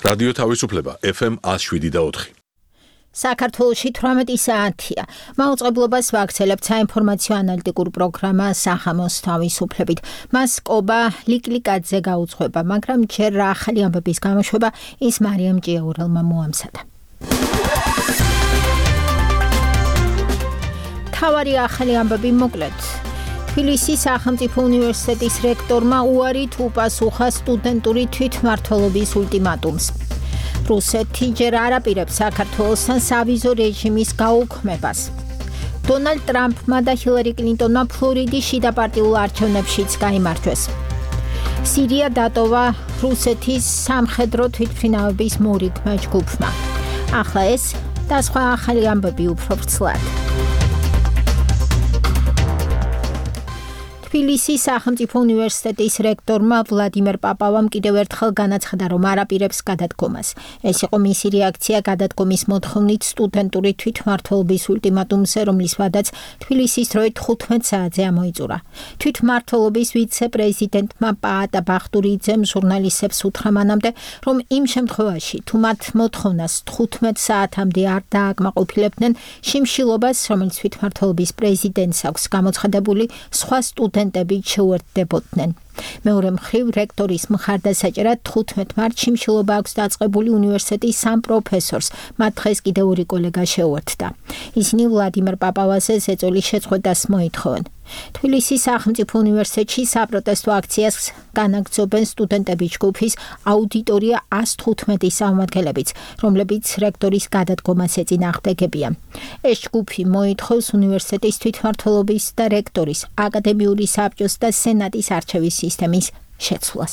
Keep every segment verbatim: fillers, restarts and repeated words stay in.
რადიო თავისუფლება ეფ ემ one oh seven და four. საქართველოში თვრამეტი საათია. მაუწყებლობას ვაქცელებთ საინფორმაციო ანალიტიკურ პროგრამა სახამოს თავისუფლებით. მას კობა ლიკლიკაძე გაუძღვება, მაგრამ ჯერ რა ახალი ამბების გამოშვება ის მარიამ ჭიაურელმა მოამზადა. თავარი ახალი ამბები მოკლედ. თბილისის სახელმწიფო უნივერსიტეტის რექტორმა უარით უპასუხა სტუდენტური თვითმმართველობის ულტიმატუმს. რუსეთი ჯერ არ აპირებს საქართველოსთან სავიზო რეჟიმის გაუქმებას. დონალდ ტრამპმა და ჰილარი კლინტონმა ფლორიდის შიდაპარტიულ არჩევნებშიც გაიმარჯვეს. სირია დატოვა რუსეთის სამხედრო თვითმფრინავების მორიგმა ჯგუფმა. ახლა ეს და სხვა ახალი ამბები უფრო ვრცლად. თბილისის სახელმწიფო უნივერსიტეტის რექტორმა ვლადიმერ პაპავამ კიდევ ერთხელ განაცხადა, რომ არ აპირებს გადადგომას. ეს იყო მისი რეაქცია გადადგომის მოთხოვნით სტუდენტური თვითმმართველობის ულტიმატუმზე, რომლის ვადაც თბილისის დროით ხუთმეტ საათზე ამოიწურა. თვითმმართველობის ვიცე-პრეზიდენტმა პაატა ბახტურიძემ ჟურნალისტებს უთხრა მანამდე, რომ იმ შემთხვევაში, თუ მათ მოთხოვნას თხუთმეტ საათამდე არ დააკმაყოფილებდნენ, შიმშილობას, რომელიც თვითმმართველობის პრეზიდენტს აქვს გამოცხადებული, სხვა სტუდენტები შეუერთდებოდნენ. მეორე მხრივ რექტორის მხარდასაჭერად თხუთმეტ მარტს შიმშილობა აქვს დაწყებული უნივერსიტეტის სამ პროფესორს, მათ დღეს კიდევ ორი კოლეგა შეუერთდა. ისინი ვლადიმერ პაპავაზე ზეწოლის შეწყვეტას მოითხოვენ. თბილისის სახელმწიფო უნივერსიტეტში საპროტესტო აქციას განაგრძობენ სტუდენტების ჯგუფის აუდიტორია one fifteen წარმომადგენლებიც, რომლებიც რექტორის გადადგომას ეწინააღმდეგებიან. ეს ჯგუფი მოითხოვს უნივერსიტეტის თვითმმართველობის და რექტორის, აკადემიური საბჭოს და სენატის არჩევის სისტემის შეცვლას.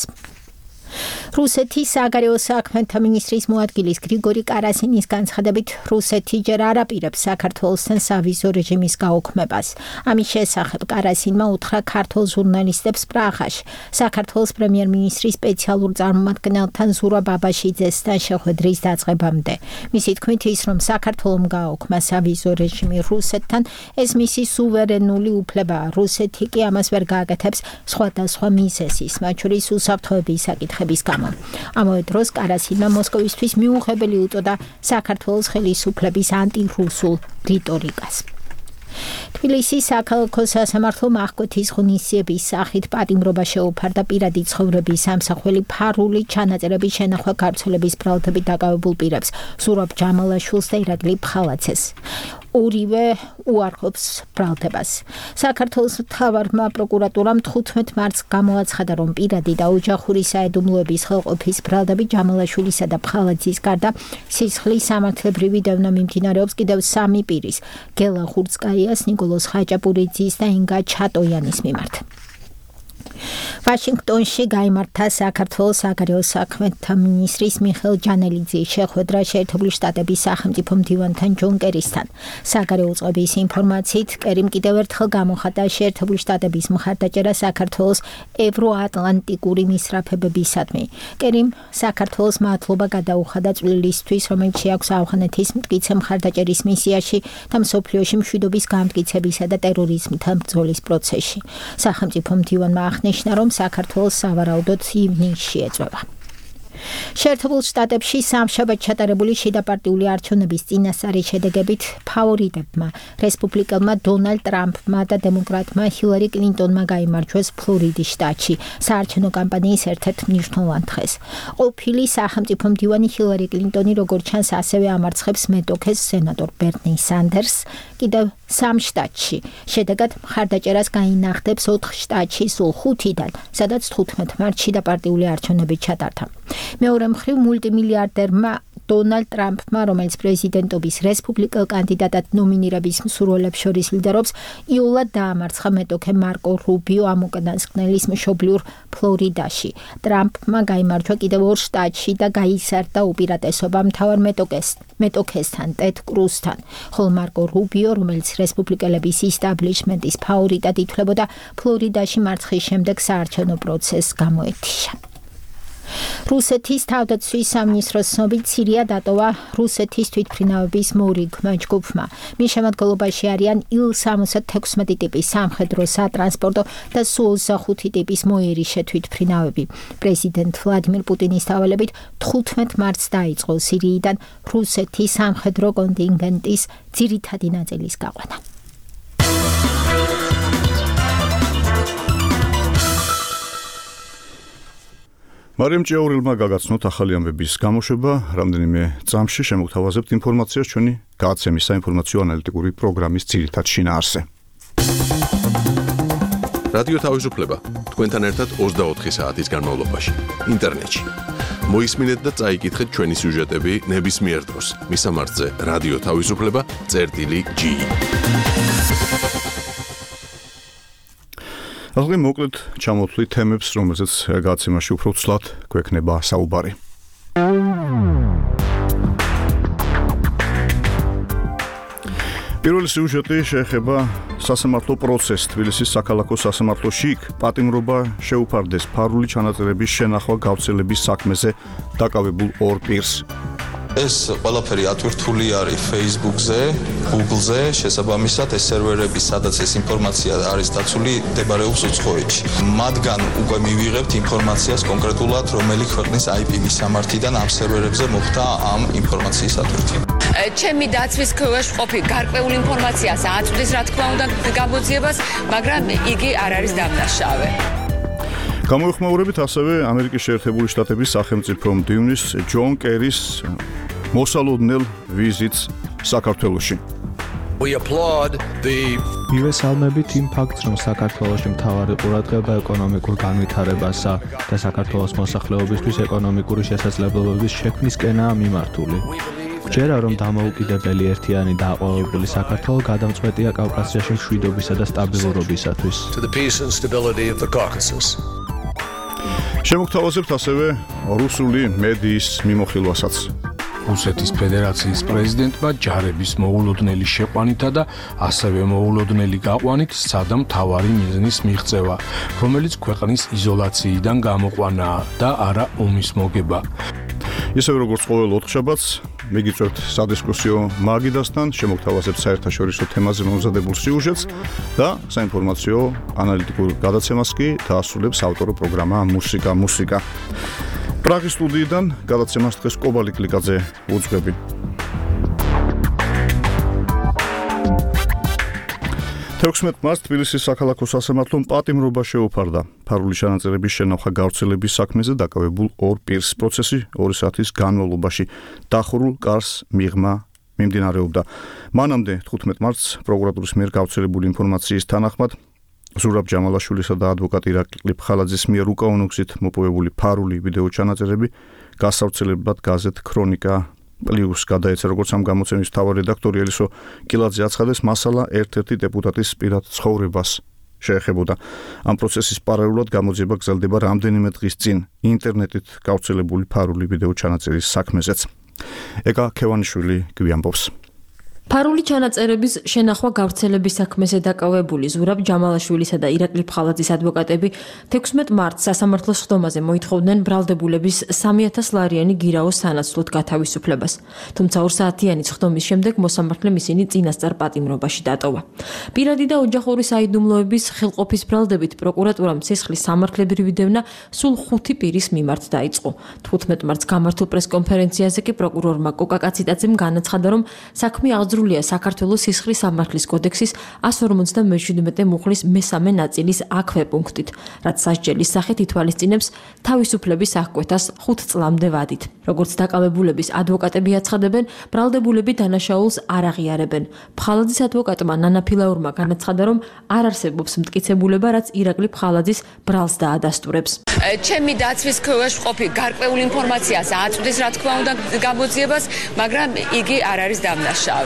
რუსეთის საგარეო საქმეთა მინისტრის მოადგილის გრიგორი კარასინის განცხადებით, რუსეთი ჯერ არ აპირებს საქართველოსთან სავიზო რეჟიმის გაუქმებას. ამის შესახებ კარასინმა უთხრა ქართულ ჟურნალისტებს პრაღაში, საქართველოს პრემიერ-მინისტრის სპეციალურ წარმომადგენელთან ზურაბ ბაბაშიძესთან შეხვედრის დაწყებამდე. მისი თქმით, ის რომ საქართველომ გააუქმა სავიზო რეჟიმი რუსეთთან, ეს მისი სუვერენული უფლებაა. რუსეთი კი ამას ვერ გააკეთებს სხვადასხვა მიზეზის, მათ შორის უსაფრთხოების საკითხი. ამავე დროს კარასინმა მოსკოვისთვის მიუღებელი უწოდა საქართველოს ხელისუფლების ანტირუსულ რიტორიკას. თბილისის საქალაქო სასამართლო აღკვეთის ღონისძიების სახით პატიმრობა შეუფარდა პირადი ცხოვრების სამსახველი ფარული ჩანაწერების შენახვა გავრცელების ბრალდებით დაკავებულ პირებს, ზურაბ ჯამალაშვილს და ირაკლი ფხალაცეს. ორივე უარყოფს ბრალდებას. საქართველოს მთავარმა პროკურატურამ თხუთმეტ მარტს გამოაცხადა, რომ პირადი და ოჯახური საიდუმლოების ხელყოფის ბრალდებით ჯამალაშვილისა და ფხალაძის გარდა სისხლის სამართლებრივი დევნა მიმდინარეობს კიდევ სამი პირის, გელა ხურცკაიას, ნიკოლოზ ხაჭაპურიძის და ინგა ჩატოიანის მიმართ. ვაშინგტონში გაიმართა საქართველოს საგარეო საქმეთა მინისტრის მიხეილ ჯანელიძის შეხვედრა შეერთებული შტატების სახელმწიფო მდივანთან ჯონ კერისთან. საგარეო წყობის ინფორმაციით, კერიმ კიდევ ერთხელ გამოხატა შეერთებული შტატების მხარდაჭერა საქართველოს ევროატლანტიკური მისწრაფებებისადმი. კერიმ საქართველოს მადლობა გადაუხადა წვლილისთვის, რომელიც შეაქვს ავღანეთის მტკიცე მხარდაჭერის მისიაში და მსოფლიოში მშვიდობის გამტკიცებისა და ტერორიზმთან ბრძოლის პროცესში. სახელმწიფო მდივანმა აღნიშნა, რომ საქართველოს სავარაუდოდ ივნისში ეწევა. შეერთებულ შტატებში სამშაბათ ჩატარებული შიდაპარტიული არჩევნების წინასწარი შედეგებით ფავორიტებმა, რესპუბლიკელმა დონალდ ტრამპმა და დემოკრატმა ჰილარი კლინტონმა გაიმარჯვეს ფლორიდის შტატში, საარჩევნო კამპანიის ერთ-ერთ მნიშვნელოვან დღეს. ყოფილი სახელმწიფო მდივანი ჰილარი კლინტონი, როგორც ჩანს, ასევე ამარცხებს მეტოქეს სენატორ ბერნი სანდერსს კიდევ სამ შტატში. შედეგად მხარდაჭერას გაინახდებს ოთხ შტატში სულ ხუთიდან, სადაც თხუთმეტ მარტს შიდაპარტიული არჩევნები ჩატარდა. მეორე მხრივ მულტიმილიარდერმა დონალდ ტრამპმა, რომელიც პრეზიდენტობის რესპუბლიკელ კანდიდატად ნომინირების მსურველებს შორის ლიდერობს, იოლად დაამარცხა მეტოქე მარკო რუბიო ამ უკანასკნელის მშობლიურ ფლორიდაში. ტრამპმა გაიმარჯვა კიდევ ორ შტატში და გაიზარდა უპირატესობა მთავარ მეტოქესთან, ტედ კრუსთან, ხოლო მარკო რუბიო, რომელიც რესპუბლიკელების ისტაბლიშმენტის ფავორიტად ითვლებოდა, ფლორიდაში მარცხის შემდეგ საარჩევნო პროცესს გამოეთიშა. რუსეთის თავდაცვის სამინისტროს ცნობით სირია დატოვა რუსეთის თვითმფრინავების მორიგმა ჯგუფმა. მის შემადგენლობაში არიან ილ სამოცდათექვსმეტი ტიპის სამხედრო, სატრანსპორტო და სუ ოცდახუთი ტიპის მოერიშე თვითმფრინავები. პრეზიდენტ ვლადიმირ პუტინის დავალებით თხუთმეტ მარტს დაიწყო სირიიდან რუსეთის სამხედრო კონტინგენტის ძირითადი ნაწილის გაყვანა. მარიამ ჭიაურელმა გაგაცნოთ ახალი ამბების გამოშვება, რამდენიმე წამში შემოგთავაზებთ ინფორმაციას ჩვენი გადაცემის საინფორმაციო ანალიტიკური პროგრამის ძირითად შინაარსზე. რადიო თავისუფლება თქვენთან ერთად ოცდაოთხი საათის განმავლობაში ინტერნეტში. მოისმინეთ და წაიკითხეთ ჩვენი სიუჟეტები ნებისმიერ დროს. მისამართზე რადიო თავისუფლება წერტილი ჯი. ახლა მოკლედ ჩამოთვლით თემებს, რომელზეც გადაცემაში უფრო ცვლად გვექნება საუბარი. პირველი სიუჟეტი შეეხება სასამართლო პროცესს. თბილისის საქალაქო სასამართლოში პატიმრობა შეუფარდეს ფარული ჩანაწერების შენახვა გავრცელების საქმეზე დაკავებულ ორ პირს. ეს ყველაფერი ატვირთული არის Facebook-ზე, Google-ზე, შესაბამისად ეს სერვერები, სადაც ეს ინფორმაცია არის დაცული, მდებარეობს უცხოეთში. მათგან უკვე მივიღებთ ინფორმაციას კონკრეტულად, რომელი ქვეყნის აი პი მისამართიდან ამ სერვერებზე მოხდა ამ ინფორმაციის ატვირთვა. ჩემი დაცვის ქვეშ ყოფი გარკვეულ ინფორმაციას აწვდის, რა თქმა უნდა, გამოძიებას, მაგრამ იგი არ არის დამნაშავე. გამოიხმაურებით ასევე ამერიკის შეერთებული შტატების სახელმწიფო მდივნის ჯონ კერის მოსალოდნელ ვიზიტს საქართველოში. მივესალმებით იმ ფაქტს, რომ საქართველოში მთავარი ყურადღება ეკონომიკურ განვითარებასა და საქართველოს მოსახლეობისთვის ეკონომიკური შესაძლებლობების შექმნისკენაა მიმართული. ვჯერა, რომ დამოუკიდებელი ერთიანი და აყვავებული საქართველო გადამწყვეტია კავკასიაში მშვიდობისა და სტაბილურობისათვის. შემოგთავაზებთ ასევე რუსული მედიის მიმოხილვასაც. რუსეთის ფედერაციის პრეზიდენტმა ჯარების მოულოდნელი შეყვანითა და ასევე მოულოდნელი გაყვანით სცადა მთავარი მიზნის მიღწევა, რომელიც ქვეყნის იზოლაციიდან გამოყვანაა და არა ომის მოგება. ისევე როგორც ყოველ ოთხშაბათს მიგიწევთ სადისკუსიო მაგიდასთან, შემოგთავაზებთ საერთაშორისო თემაზე მომზადებულ სიუჟეტს და საინფორმაციო ანალიტიკურ გადაცემას კი დაასრულებს ავტორო პროგრამა მუსიკა მუსიკა. პრაღის სტუდიიდან გადაცემას დღეს კობალი კლიკაძე უძღვები. თექვსმეტ მარტს თბილისის საქალაქო სასამართლომ პატიმრობა შეუფარდა ფარული ჩანაწერების შენახვა გავრცელების საქმეზე დაკავებულ ორ პირს. პროცესი ორი საათის განმავლობაში დახურულ კარს მიღმა მიმდინარეობდა. მანამდე თხუთმეტ მარტს პროკურატურის მიერ გავრცელებული ინფორმაციის თანახმად ზურაბ ჯამალაშვილისა და ადვოკატ ირაკლი ფხალაძის მიერ უკანონო გზით მოპოვებული ფარული ვიდეო ჩანაწერები გასავრცელებლად გაზეთ ქრონიკა პლუს გადაეცა, როგორც ამ გამოცემის მთავარი რედაქტორი ელისო კილაძე აცხადეს, მასალა ერთ-ერთი დეპუტატის პირად ცხოვრებას შეეხებოდა. ამ პროცესის პარალელურად გამოძიება გრძელდება რამდენიმე დღის წინ ინტერნეტით გავრცელებული ფარული ვიდეო ჩანაწერის საქმეზეც. ეკა ქევანიშვილი გვიამბობს. ფარული ჩანაწერების შენახვა გავრცელების საქმეზე დაკავებული ზურაბ ჯამალაშვილისა და ირაკლი ფხალაძის ადვოკატები თექვსმეტ მარტს სასამართლოს ხდომაზე მოითხოვდნენ ბრალდებულების სამი ათას ლარიანი გირაოს სანაცვლოდ გათავისუფლებას. თუმცა ორ საათიანი ხდომის შემდეგ მოსამართლემ ისინი წინასწარ პატიმრობაში დატოვა. პირადი და ოჯახური საიდუმლოების ხელყოფის ბრალდებით პროკურატურამ ცეცხლის სამართლებრივი დევნა სულ ხუთი პირის მიმართ დაიწყო. თხუთმეტ მარტს გამართულ პრესკონფერენციაზე კი პროკურორმა კოკა კაციტაძემ განაცხადა, რომ საქმე აღძრულია საქართველოს სისხლის სამართლის კოდექსის ასი ორმოცდამეშვიდმეტე მუხლის მესამე ნაწილის აქვე პუნქტით, რაც სასჯელის სახით ითვალისწინებს თავისუფლების აღკვეთას ხუთ წლამდე ვადით. როგორც დაკავებულების ადვოკატები აცხადებენ, ბრალდებულები დანაშაულს არ აღიარებენ. ფხალაძის ადვოკატმა ნანა ფილაურმა განაცხადა, რომ არ არსებობს მტკიცებულება, რაც ირაკლი ფხალაძის ბრალს დაადასტურებს. ჩემი დაცვის ქვეშ ყოფი გარკვეულ ინფორმაციას აწვდის, რა თქმა უნდა, გამოძიებას, მაგრამ იგი არ არის დამნაშავე.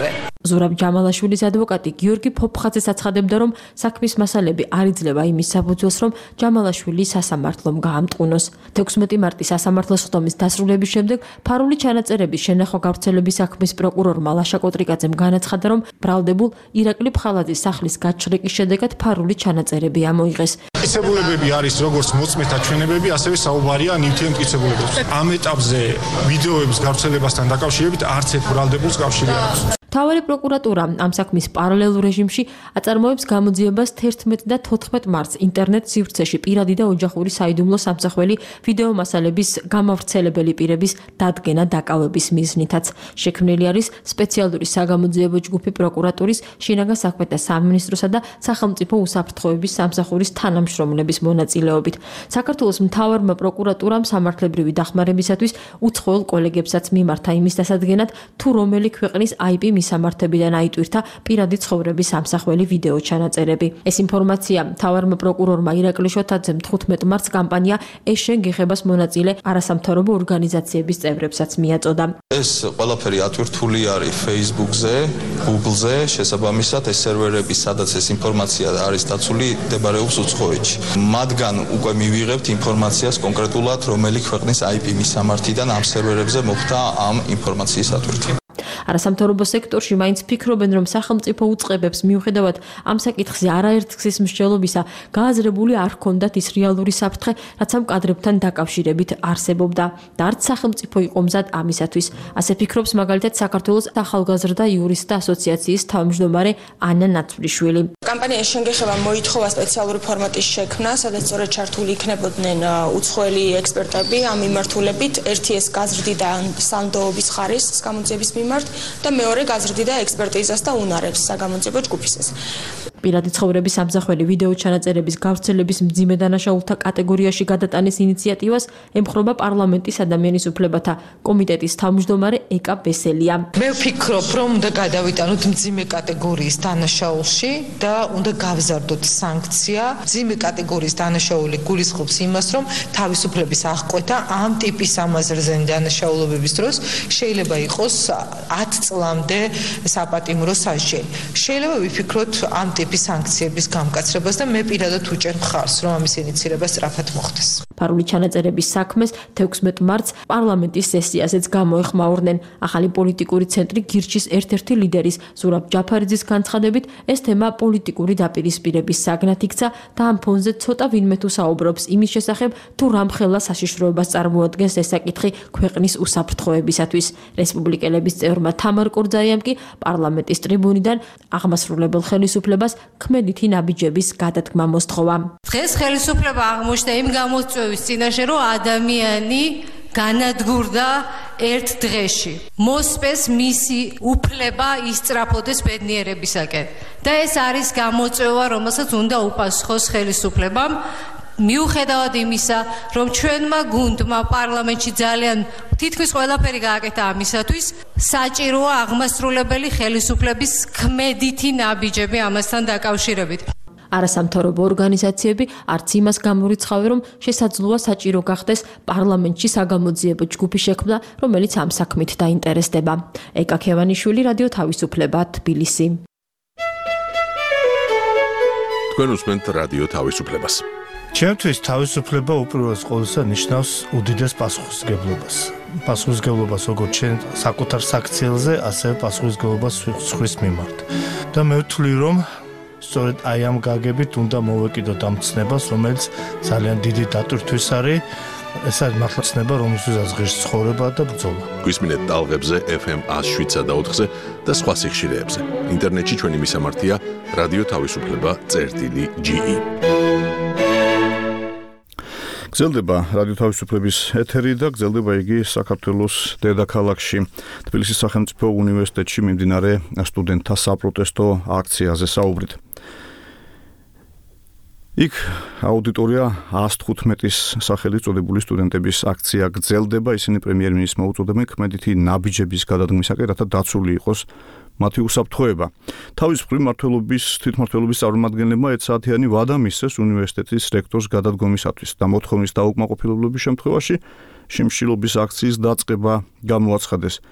ზურაბ ჯამალაშვილის ადვოკატი გიორგი ფოფხაძე საცხადებდა, რომ საქმის მასალები არ იძლევა იმის საფუძველს, რომ ჯამალაშვილი სასამართლომ გაამტყუნოს. თექვსმეტი მარტი სასამართლოს ხდომის დასრულების შემდეგ ფარული ჩანაწერების შენახვა გავრცელების საქმის პროკურორმა ლაშა კოტრიკაძემ განაცხადა, რომ ბრალდებულ ირაკლი ფხალაძის სახლის გაჩხრიკის შედეგად ფარული ჩანაწერები ამოიღეს. მტკიცებულებები არის როგორც მოწმეთა ჩვენებები, ასევე საუბარია ნივთიერ მტკიცებულებებს. ამ ეტაპზე ვიდეოების გავრცელებასთან დაკავშირებით არც ერთ ბრალდებულს კავშირი არ აქვს. მთავარი პროკურატურა ამ საქმის პარალელურ რეჟიმში აწარმოებს გამოძიებას თერთმეტ და თოთხმეტ მარტს ინტერნეტ სივრცეში პირადი და ოჯახური საიდუმლო სამსახველი ვიდეო მასალების გამავრცელებელი პირების დადგენა დაკავების მიზნითაც. შექმნილი არის სპეციალური საგამოძიებო ჯგუფი პროკურატურის, შინაგან საქმეთა სამინისტროსა და სახელმწიფო უსაფრთხოების სამსახურის თანამშრომლების მონაწილეობით. საქართველოს მთავარმა პროკურატურამ სამართლებრივი დახმარებისათვის უცხოელ კოლეგებსაც მიმართა იმის დასადგენად, თუ რომელი ქვეყნის აი პი მისამართებიდან აიტვირთა პირადი ცხოვრების სამსახველი ვიდეო ჩანაწერები. ეს ინფორმაცია მთავარმა პროკურორმა ირაკლი შოთაძემ თხუთმეტ მარტს კამპანია ეშენ გიხებას მონაწილე არასამთავრობო ორგანიზაციების წევრებსაც მიაწოდა. ეს ყველაფერი ატვირთული არის Facebook-ზე, Google-ზე, შესაბამისად ეს სერვერები, სადაც ეს ინფორმაცია არის დაცული, მდებარეობს უცხოეთში. მათგან უკვე მივიღებთ ინფორმაციას კონკრეტულად, რომელი ქვეყნის აი პი მისამართიდან ამ სერვერებზე მოხდა ამ ინფორმაციის ატვირთვა. არასამთავრობო სექტორში მაინც ფიქრობენ, რომ სახელმწიფო უწყებებს მიუხედავად ამ საკითხზე არაერთ გზის მსჯელობისა გააზრებული არ ჰქონდათ ის რეალური საფრთხე, რაც ამ კადრებთან დაკავშირებით არსებობდა და არც სახელმწიფო იყო მზად ამისათვის. ასე ფიქრობს მაგალითად საქართველოს ახალგაზრდა იურისტთა ასოციაციის თავმჯდომარე ანა ნაცვლიშვილი. კამპანია ეშენ გიხება მოითხოვა სპეციალური ფორმატის შექმნა, სადაც სწორედ ჩართული იქნებოდნენ უცხოელი ექსპერტები ამ მიმართულებით, ერთი ეს გაზრდიდა სანდოობის ხარისხს გამოძიების მიმართ და მეორე გაზრდიდა ექსპერტიზას და უნარებს საგამოძიებო ჯგუფისას. პირადი ცხოვრების სამსახველი ვიდეო ჩანაწერების გავრცელების მძიმე დანაშაულთა კატეგორიაში გადატანის ინიციატივას ემხრობა პარლამენტის ადამიანის უფლებათა კომიტეტის თავმჯდომარე ეკა ბესელია. მე ვფიქრობ, რომ უნდა გადავიტანოთ მძიმე კატეგორიის დანაშაულში და უნდა გავზარდოთ სანქცია. მძიმე კატეგორიის დანაშაული გულისხმობს იმას, რომ თავისუფლების აღკვეთა ამ ტიპის ამაზრზენი დანაშაულობების დროს შეიძლება იყოს ათ წლამდე საპატიმრო სასჯელი. შეიძლება ვიფიქროთ ამ ტიპის სანქციების გამკაცრებას და მე პირადად უჭერ მხარს, რომ ამის ინიციირება სწრაფად მოხდეს. ფარული ჩანაწერების საქმეს თექვსმეტ მარტს პარლამენტის სესიაზეც გამოეხმაურნენ. ახალი პოლიტიკური ცენტრი გირჩის ერთ-ერთი ლიდერის ზურაბ ჯაფარიძის განცხადებით, ეს თემა პოლიტიკური დაპირისპირების საგნად იქცა და ამ ფონზე ცოტა ვინმე თუ საუბრობს იმის შესახებ, თუ რამხელა საშიშროებას წარმოადგენს ეს საკითხი ქვეყნის უსაფრთხოებისათვის. რესპუბლიკელების წევრმა თამარ კორძაიამ კი პარლამენტის ტრიბუნიდან აღმასრულებელ ხელისუფლებას ქმედითი ნაბიჯების გადადგმა მოსთხოვა. დღეს ხელისუფლება აღმოჩნდა იმ გამოწვევის წინაშე, რომ ადამიანი განადგურდა ერთ დღეში. მოსპეს მისი უფლება ისწრაფოდეს ბედნიერებისაკენ. და ეს არის გამოწვევა, რომელსაც უნდა უპასუხოს ხელისუფლებამ. მიუხედავად იმისა, რომ ჩვენმა გუნდმა პარლამენტში ძალიან თითქმის ყველაფერი გააკეთა ამისათვის, საჭიროა აღმასრულებელი ხელისუფლების ქმედითი ნაბიჯები ამასთან დაკავშირებით. არასამთავრობო ორგანიზაციები არც იმას გამორიცხავენ, რომ შესაძლოა საჭირო გახდეს პარლამენტში საგამოძიებო ჯგუფი შექმნა, რომელიც ამ საქმით დაინტერესდება. ეკა ქევანიშვილი, რადიო თავისუფლება, თბილისი. თქვენ უსმენთ რადიო თავისუფლებას. ჩემთვის თავისუფლება უპირველეს ყოვლისა ნიშნავს უდიდეს პასუხისმგებლობას. პასუხისმგებლობას როგორც ჩვენ საკუთარ საქციელზე, ასევე პასუხისმგებლობას სხვის მიმართ. და მე ვთვლი, რომ სწორედ აი ამ გაგებით უნდა მოვეკიდოთ ამ ცნებას, რომელიც ძალიან დიდი დატვირთვის არის. ეს არის მართლა ცნება, რომელსაც ღირს ცხოვრება და ბრძოლა. გვისმინეთ ტალღებზე ეფ ემ ათს შვიდსა და ოთხზე და სხვა სიხშირეებზე. ინტერნეტში ჩვენი მისამართია რადიო თავისუფლება წერტილი ჯი ი. გრძელდება რადიო თავისუფლების ეთერი და გრძელდება იგი საქართველოს დედაქალაქში. თბილისის სახელმწიფო უნივერსიტეტში მიმდინარე სტუდენტთა საპროტესტო აქციაზე საუბრით. იქ აუდიტორია ას თხუთმეტის სახელით წოდებული სტუდენტების აქცია გრძელდება. ისინი პრემიერ-მინისტრს მოუწოდებენ ქმედითი ნაბიჯების გადადგმისაკენ, რათა დაცული იყოს მათი უსაფრთხოება. თავის მხრივ მმართველობის თვითმმართველობის წარმომადგენლებმა ერთსაათიანი ვადა მისცეს უნივერსიტეტის რექტორს გადადგომისათვის და მოთხოვნის დაუკმაყოფილებლობის შემთხვევაში შიმშილობის აქციის დაწყება გამოაცხადეს.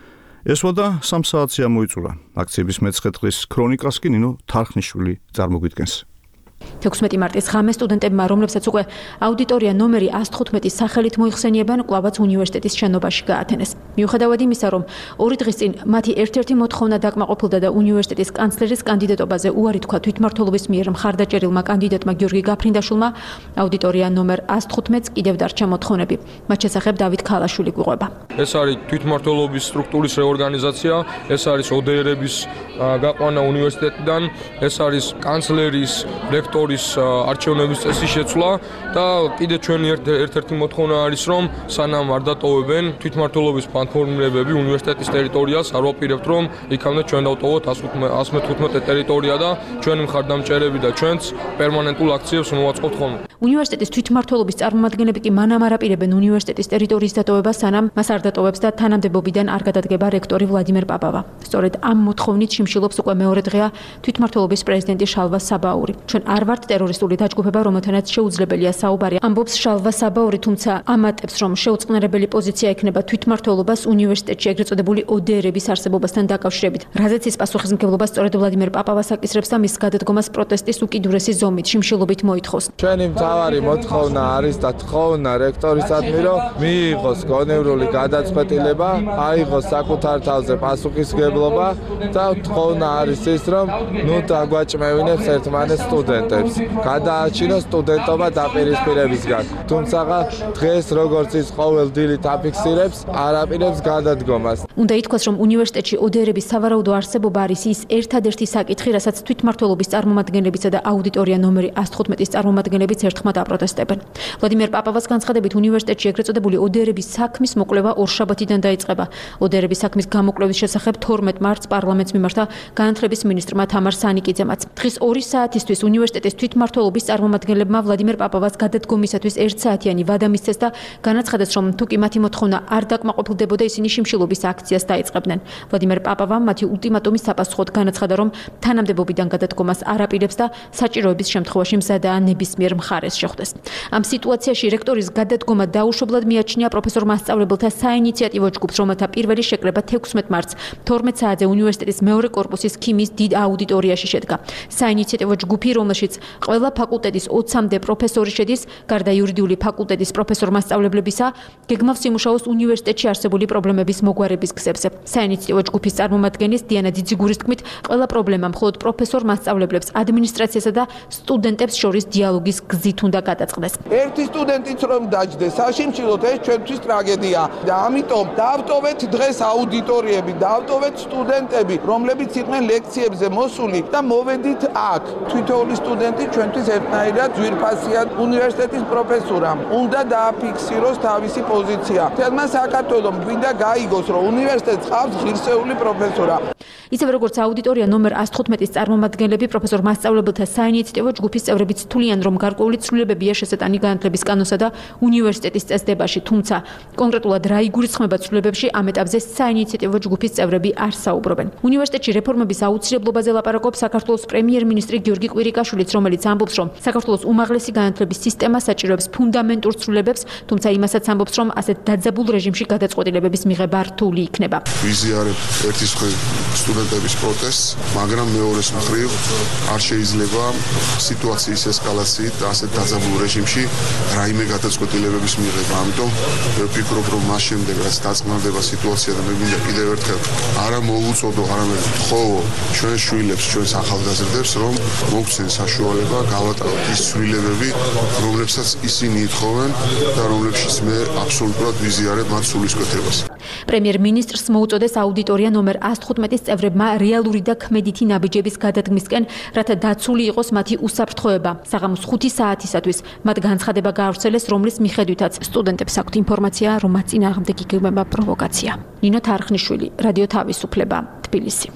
ესვა და სამ საათზე ამოიწურა. აქციების მეცხრე დღის ქრონიკას კი ნინო თარხნიშვილი წარმოგვიდგენს. თექვსმეტი მარტის ღამე სტუდენტებმა, რომლებსაც უკვე აუდიტორია ნომერი ას თხუთმეტის სახელით მოიხსენიებენ, კვლავაც უნივერსიტეტის შენობაში გაათენეს. მიუხედავად იმისა, რომ ორი დღის წინ მათი ერთ-ერთი მოთხოვნა დაკმაყოფილდა და უნივერსიტეტის კანცლერის კანდიდატობაზე უარი თქვა თვითმმართველობის მიერ მხარდაჭერილმა კანდიდატმა გიორგი გაფრინდაშვილმა, აუდიტორია ნომერ ას თხუთმეტს კიდევ დარჩა მოთხოვნები. მათ შესახებ დავით ქალაშვილი გვიყვება. ეს არის თვითმმართველობის სტრუქტურის რეორგანიზაცია, ეს არის ო დე ერების გაყვანა უნივერსიტეტიდან, ეს არის კანცლერის რექტორის არჩევნების წესის შეცვლა და კიდე ჩვენი ერთ-ერთი მოთხოვნა არის, რომ სანამ არ დატოვებენ თვითმმართველობის პლატფორმირებები უნივერსიტეტის ტერიტორიას, არ ვაპირებთ, რომ იქამდე ჩვენ დავტოვოთ ას მეთხუთმეტე ტერიტორია და ჩვენი მხარდამჭერები და ჩვენც პერმანენტულ აქციებს მოვაწყობთ ხოლმე. უნივერსიტეტის თვითმმართველობის წარმომადგენლები კი მანამ არ აპირებენ უნივერსიტეტის ტერიტორიის დატოვებას, სანამ მას არ დატოვებს და თანამდებობიდან არ გადადგება რექტორი ვლადიმერ პაპავა. სწორედ ამ მოთხოვნით შიმშილობს უკვე მეორე დღეა თვითმმართველობის პრეზიდენტი შალვა საბაური. ჩვენ არ ვართ ტერორისტული დაჯგუფება, რომელთანაც შეუძლებელია საუბარი. ამბობს შალვა საბაური, თუმცა ამატებს, რომ შეუწყნარებელი პოზიცია ექნება თვითმმართველობას უნივერსიტეტში ეგრეთ წოდებული ო დე ერების არსებობასთან დაკავშირებით. რაზეც ის პასუხისმგებლობა სწორედ ვლადიმერ პაპავას აკისრებს და მის გადადგომას პროტესტის უკიდურესი ზომით შიმშილობით მოითხოვს. ჩვენი მთავარი მოთხოვნა არის და თხოვნა რექტორისადმი, რომ მიიღოს გონევრული გადაწყვეტილება, აიღოს საკუთარ თავზე პასუხისმგებლობა და თხოვნა არის ის, რომ ნუ დაგვაჭმევინებს ერთმანეთს სტუდენტებს. გადააჩინოს სტუდენტობა დაპირისპირებისგან. თუმცა დღეს როგორც ის ყოველ დილით აფიქსირებს, არ აპირებს გადადგომას. უნდა ითქვას, რომ უნივერსიტეტში ო დე ერების სავარაუდო არსებობა არის ის ერთადერთი საკითხი, რასაც თვითმმართველობის წარმომადგენლებისა და აუდიტორია ნომერი ას თხუთმეტის წარმომადგენლებიც ერთხმად აპროტესტებენ. ვლადიმერ პაპავას განცხადებით, უნივერსიტეტში ეგრეთ წოდებული ო დე ერების საქმის მოკვლევა ორშაბათიდან დაიწყება. ო დე ერების საქმის გამოკვლევის შესახებ თორმეტ მარტს პარლამენტს მიმართა განათლების მინისტრმა თამარ სანიკიძემაც. დღის ორი საათისთვის უნივერსიტეტის თვითმმართველობის წარმომადგენლებმა ვლადიმერ პაპავას გადადგომისათვის ერთ საათიანი ვადა მისცეს და განაცხადეს, რომ თუ კი მათი მოთხოვნა არ დაკმაყოფილდებოდა, ისინი შიმშილობის აქციას დაიწყებდნენ. ვლადიმერ პაპავამ მათი ულტიმატუმის საპასუხოდ განაცხადა, რომ თანამდებობიდან გადადგომას არ აპირებს და საჭიროების შემთხვევაში მზადაა ნებისმიერ მხარეს შეხვდეს. ამ სიტუაციაში რექტორის გადადგომა დაუშვებლად მიაჩნია პროფესორ მასწავლებელთა საინიციატივო ჯგუფს, რომელთა პირველი შეკრება თექვსმეტ მარტს თორმეტ საათზე უნივერსიტეტის მეორე კორპუსის ქიმიის დიდ აუდიტორიაში შედგა. საინიციატივო ჯგუფი, რომელშიც ყველა ფაკულტეტის ოცამდე პროფესორი შედის, გარდა იურიდიული ფაკულტეტის პროფესორ მასწავლებლებისა, გეგმავს იმუშაოს უნივერსიტეტში არსებული პრობლემების მოგვარების გზებზე. საინიციატივო ჯგუფის წარმომადგენლის დიანა ძიძიგურის თქმით, ყველა პრობლემა მხოლოდ პროფესორ მასწავლებლებს, ადმინისტრაციასა და სტუდენტებს შორის დიალოგის გზით უნდა გადაწყდეს. ერთი სტუდენტიც რომ დაჯდეს, საშიმშილოდ ეს ჩვენთვის ტრაგედია და ამიტომ დავტოვეთ დღეს აუდიტორიები, დავტოვეთ სტუდენტები, რომლებიც იყვნენ ლექციებზე მოსული და მოვედით აქ. თითოეული სტუდენტი ჩვენთვის ერთნაირად ძვირფასია უნივერსიტეტის პროფესურამ. უნდა დააფიქსიროს თავისი პოზიცია. თელმა საქართველოს გვინდა გაიგოს, რომ უნივერსიტეტს ყავს ღირსეული პროფესორა. ისევე როგორც აუდიტორია ნომერ ას თხუთმეტის წარმომადგენლები, პროფესორ მასწავლებელთა საინიციატივო ჯგუფის წევრებიც თვლიან, რომ გარკვეული ცვლილებებია შესატანი განათლების კანონსა და უნივერსიტეტის წესდებაში, თუმცა კონკრეტულად რა იგულისხმება ცვლილებებში, ამ ეტაპზე საინიციატივო ჯგუფის წევრები არ საუბრობენ. უნივერსიტეტში რეფორმების აუცილებლობაზე ლაპარაკობს საქართველოს პრემიერ-მინისტრი გიორგი კვირიკაშვილიც, რომელიც ამბობს, რომ საქართველოს უმაღლესი განათლების სისტემა საჭიროებს ფუნდამენტურ ცვლილებებს, თუმცა იმასაც ამბობს, რომ ასეთ დაძაბულ რეჟიმში გადაწყვეტილებების მიღება რთული იქნება. ვიზიარებ ერთის მხრივ სტუდენტების პროტესტს, მაგრამ მეორეს მხრივ არ შეიძლება სიტუაციის ესკალაციით და ასეთ დაძაბულ რეჟიმში რაიმე გადაწყვეტილებების მიღება. ამიტომ ვფიქრობ, რომ მას შემდეგ რაც დაწყნარდება სიტუაცია და მე მინდა კიდევ ერთხელ არა მოუწოდო, არამედ ვთხოვო ჩვენ შვილებს, ჩვენს ახალგაზრდებს, რომ მოგცენ საშუალება გავატაროთ ის ცვლილებები, რომლებსაც ისინი ითხოვენ და რომლებშიც მე აბსოლუტურად ვიზიარებ მათ სულისკვეთებას. პრემიერ-მინისტრს მოუწოდეს აუდიტორია ნომერ ას თხუთმეტის წევრებმა რეალური და ქმედითი ნაბიჯების გადადგმისკენ, რათა დაცული იყოს მათი უსაფრთხოება. საღამოს ხუთი საათისათვის მათ განცხადება გაავრცელეს, რომლის მიხედვითაც სტუდენტებს აქვთ ინფორმაცია, რომ მათ წინააღმდეგ იგეგმება პროვოკაცია. ნინო თარხნიშვილი, რადიო თავისუფლება, თბილისი.